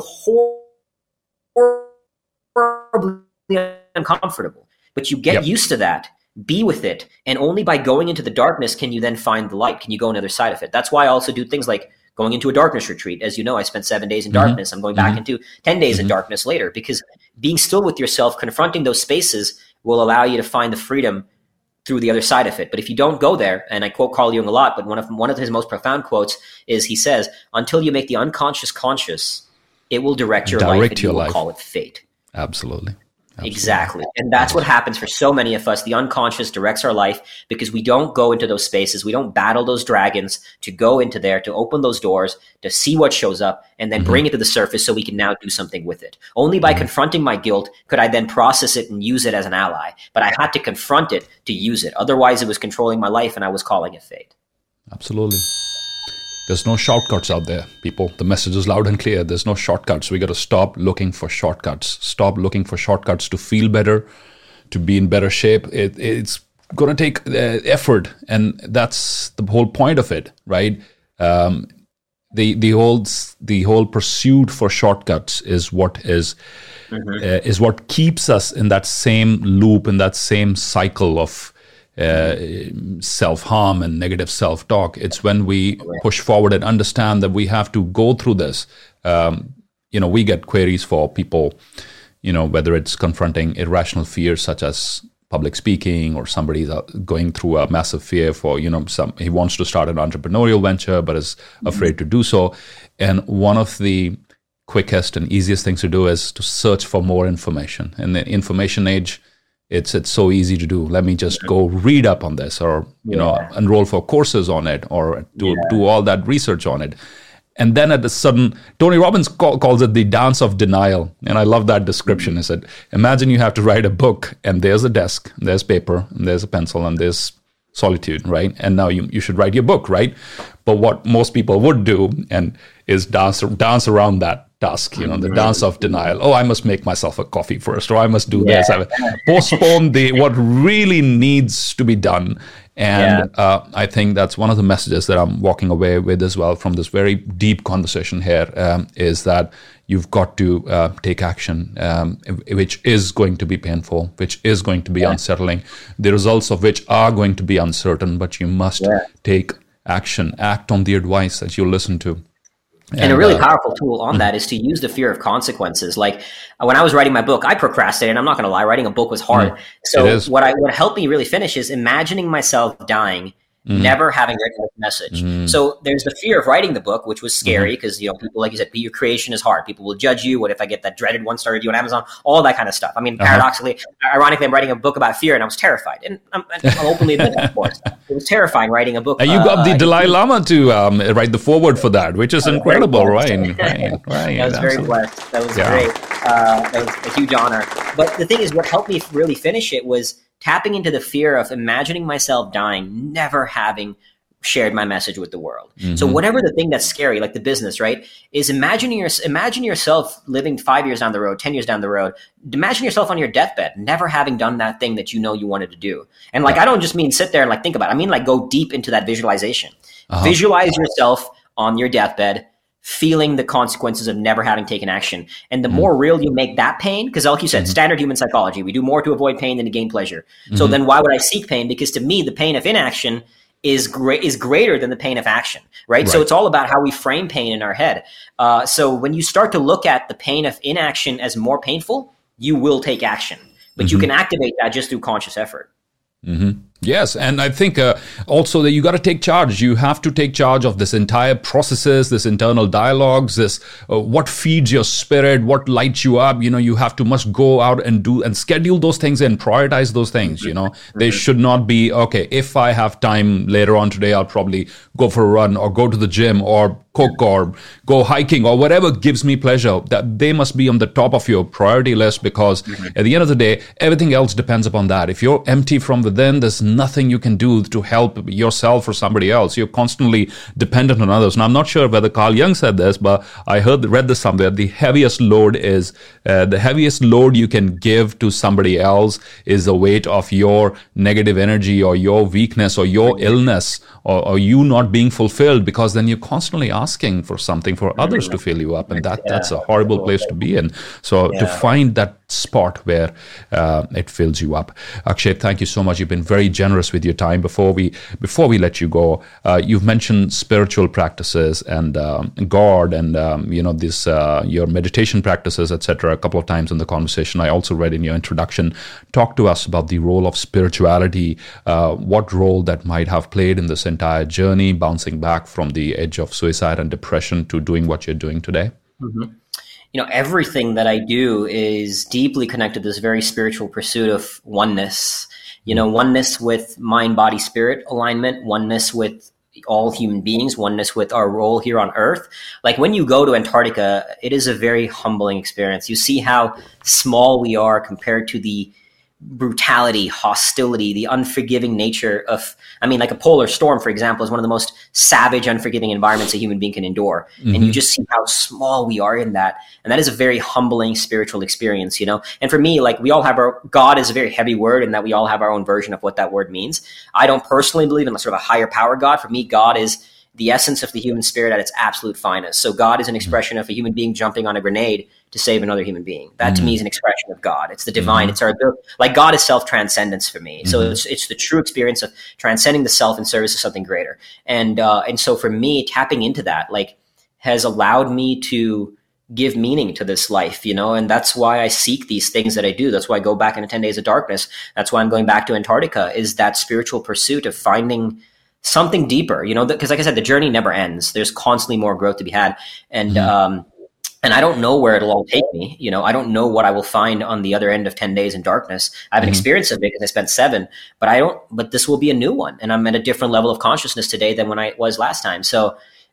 horribly uncomfortable, but you get used to that. Be with it. And only by going into the darkness can you then find the light. Can you go on the other side of it? That's why I also do things like going into a darkness retreat. As you know, I spent 7 days in darkness. I'm going back into 10 days in darkness later, because being still with yourself, confronting those spaces will allow you to find the freedom through the other side of it. But if you don't go there, and I quote Carl Jung a lot, but one of his most profound quotes is he says, until you make the unconscious conscious, it will direct your life and you will call it fate. Absolutely. Exactly. And that's what happens for so many of us. The unconscious directs our life because we don't go into those spaces. We don't battle those dragons to go into there, to open those doors, to see what shows up, and then bring it to the surface so we can now do something with it. Only by confronting my guilt could I then process it and use it as an ally. But I had to confront it to use it. Otherwise, it was controlling my life and I was calling it fate. Absolutely. There's no shortcuts out there, people. The message is loud and clear. There's no shortcuts. We got to stop looking for shortcuts. Stop looking for shortcuts to feel better, to be in better shape. It's going to take effort, and that's the whole point of it, right? The whole pursuit for shortcuts is what is what keeps us in that same loop, in that same cycle of self-harm and negative self-talk. It's when we push forward and understand that we have to go through this. We get queries for people, whether it's confronting irrational fears such as public speaking, or somebody's going through a massive fear for, he wants to start an entrepreneurial venture but is afraid to do so. And one of the quickest and easiest things to do is to search for more information. In the information age, it's so easy to do. Let me just go read up on this, or enroll for courses on it, or do all that research on it. And then at a sudden, Tony Robbins calls it the dance of denial. And I love that description. He said, imagine you have to write a book and there's a desk, there's paper, and there's a pencil, and there's solitude, right? And now you should write your book, right? But what most people would do is dance around that task, the dance of denial. Oh, I must make myself a coffee first, or I must do this. I postpone what really needs to be done. And I think that's one of the messages that I'm walking away with as well from this very deep conversation here, is that you've got to take action, which is going to be painful, which is going to be unsettling, the results of which are going to be uncertain, but you must take action, act on the advice that you listen to. And a really powerful tool on that is to use the fear of consequences. Like when I was writing my book, I procrastinated. I'm not going to lie. Writing a book was hard. So what helped me really finish is imagining myself dying, never having written a message. So there's the fear of writing the book, which was scary because, people, like you said, your creation is hard. People will judge you. What if I get that dreaded 1-star review on Amazon? All that kind of stuff. I mean, paradoxically, ironically, I'm writing a book about fear and I was terrified. And I'll openly admit that, of course. It was terrifying writing a book. And you got the Dalai Lama to write the foreword for that, which is incredible, right? Right. I was very blessed. That was great. That was a huge honor. But the thing is, what helped me really finish it was tapping into the fear of imagining myself dying, never having shared my message with the world. So whatever the thing that's scary, like the business, right, is imagine yourself living 5 years down the road, 10 years down the road. Imagine yourself on your deathbed, never having done that thing that you wanted to do. And I don't just mean sit there and think about it. I mean go deep into that visualization. Visualize yourself on your deathbed, feeling the consequences of never having taken action. And the more real you make that pain, because like you said, standard human psychology, we do more to avoid pain than to gain pleasure. So then why would I seek pain? Because to me, the pain of inaction is greater than the pain of action, right? So it's all about how we frame pain in our head. So when you start to look at the pain of inaction as more painful, you will take action. But you can activate that just through conscious effort. Yes, and I think also that you got to take charge. You have to take charge of this entire processes, this internal dialogues, this what feeds your spirit, what lights you up. You have to must go out and do and schedule those things and prioritize those things. They should not be, okay, if I have time later on today, I'll probably go for a run or go to the gym or cook or go hiking or whatever gives me pleasure. That they must be on the top of your priority list, because at the end of the day, everything else depends upon that. If you're empty from within, there's nothing you can do to help yourself or somebody else. You're constantly dependent on others. And I'm not sure whether Carl Jung said this, but I read this somewhere. The heaviest load you can give to somebody else is the weight of your negative energy or your weakness or your illness or you not being fulfilled, because then you're constantly asking for something for others to fill you up. And that's a horrible place to be in. So to find that spot where it fills you up. Akshay, thank you so much. You've been very generous with your time. Before we let you go, you've mentioned spiritual practices and God and this your meditation practices, etc. a couple of times in the conversation. I also read in your introduction. Talk to us about the role of spirituality, what role that might have played in this entire journey, bouncing back from the edge of suicide and depression to doing what you're doing today. Everything that I do is deeply connected to this very spiritual pursuit of oneness. Oneness with mind, body, spirit alignment, oneness with all human beings, oneness with our role here on Earth. Like when you go to Antarctica, it is a very humbling experience. You see how small we are compared to the brutality, hostility, the unforgiving nature of, like a polar storm, for example, is one of the most savage, unforgiving environments a human being can endure. And you just see how small we are in that. And that is a very humbling spiritual experience, And for me, we all have God is a very heavy word, and that we all have our own version of what that word means. I don't personally believe in a sort of a higher power God. For me, God is the essence of the human spirit at its absolute finest. So God is an expression of a human being jumping on a grenade to save another human being. That to me is an expression of God. It's the divine. It's our ability. God is self-transcendence for me. So it's the true experience of transcending the self in service of something greater. And so for me, tapping into that has allowed me to give meaning to this life, and that's why I seek these things that I do. That's why I go back into 10 Days of Darkness. That's why I'm going back to Antarctica, is that spiritual pursuit of finding something deeper, because like I said, the journey never ends. There's constantly more growth to be had. And I don't know where it'll all take me. I don't know what I will find on the other end of 10 Days in Darkness. I have an experience of it because I spent 7, but this will be a new one. And I'm at a different level of consciousness today than when I was last time. So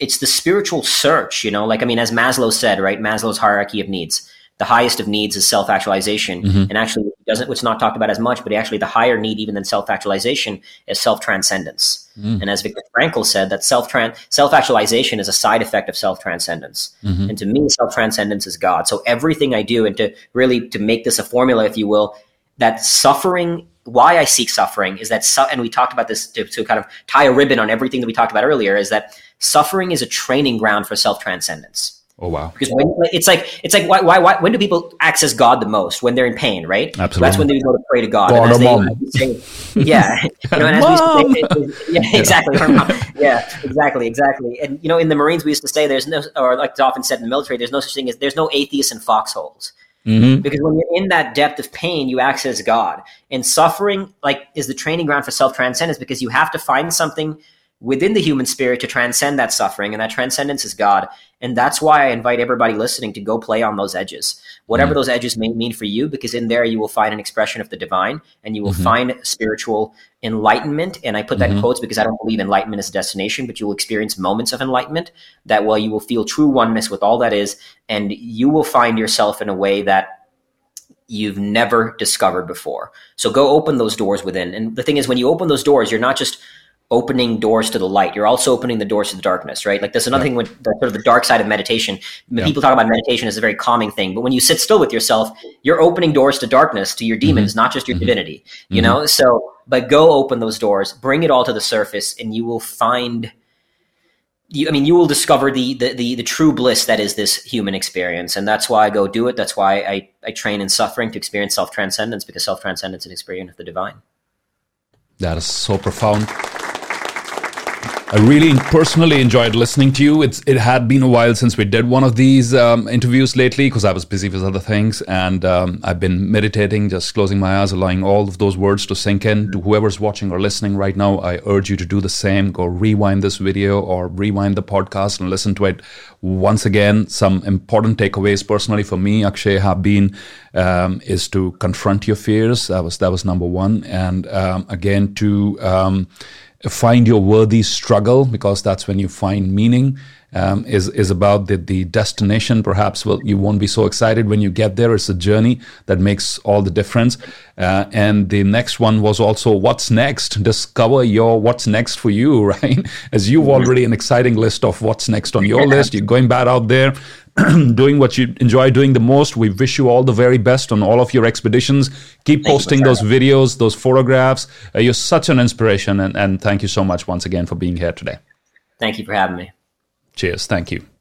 it's the spiritual search, like, I mean, as Maslow said, right? Maslow's hierarchy of needs. The highest of needs is self-actualization. And actually it's not talked about as much, but actually the higher need even than self-actualization is self-transcendence. And as Viktor Frankl said, that self-actualization is a side effect of self-transcendence. And to me, self-transcendence is God. So everything I do, and to make this a formula, if you will, that suffering, why I seek suffering is that, and we talked about this to kind of tie a ribbon on everything that we talked about earlier, is that suffering is a training ground for self-transcendence. Oh, wow. Because it's like why when do people access God the most? When they're in pain, right? Absolutely. So that's when they go to pray to God. God, and Mom. Yeah. Exactly. Yeah, exactly. And in the Marines we used to say there's no, or like it's often said in the military, there's no such thing as there's no atheists in foxholes. Because when you're in that depth of pain, you access God. And suffering is the training ground for self-transcendence, because you have to find something within the human spirit to transcend that suffering, and that transcendence is God. And that's why I invite everybody listening to go play on those edges, whatever those edges may mean for you, because in there you will find an expression of the divine, and you will find spiritual enlightenment. And I put that in quotes because I don't believe enlightenment is a destination, but you will experience moments of enlightenment that you will feel true oneness with all that is, and you will find yourself in a way that you've never discovered before. So go open those doors within. And the thing is, when you open those doors, you're not just opening doors to the light, you're also opening the doors to the darkness, right? Like there's another thing with sort of the dark side of meditation. People talk about meditation as a very calming thing, but when you sit still with yourself, you're opening doors to darkness, to your demons, not just your divinity, So, but go open those doors, bring it all to the surface, and you will find, you will discover the true bliss that is this human experience. And that's why I go do it. That's why I train in suffering to experience self-transcendence, because self-transcendence is an experience of the divine. That is so profound. I really personally enjoyed listening to you. It had been a while since we did one of these interviews lately, because I was busy with other things, and I've been meditating, just closing my eyes, allowing all of those words to sink in. To whoever's watching or listening right now, I urge you to do the same. Go rewind this video or rewind the podcast and listen to it once again. Some important takeaways personally for me, Akshay, have been is to confront your fears. That was number one, and again to find your worthy struggle, because that's when you find meaning. Is about the destination. Perhaps you won't be so excited when you get there. It's a journey that makes all the difference. And the next one was also what's next. Discover what's next for you, right? As you've already an exciting list of what's next on your list. You're going back out there, doing what you enjoy doing the most. We wish you all the very best on all of your expeditions. Keep posting those videos, those photographs. You're such an inspiration, and thank you so much once again for being here today. Thank you for having me. Cheers. Thank you.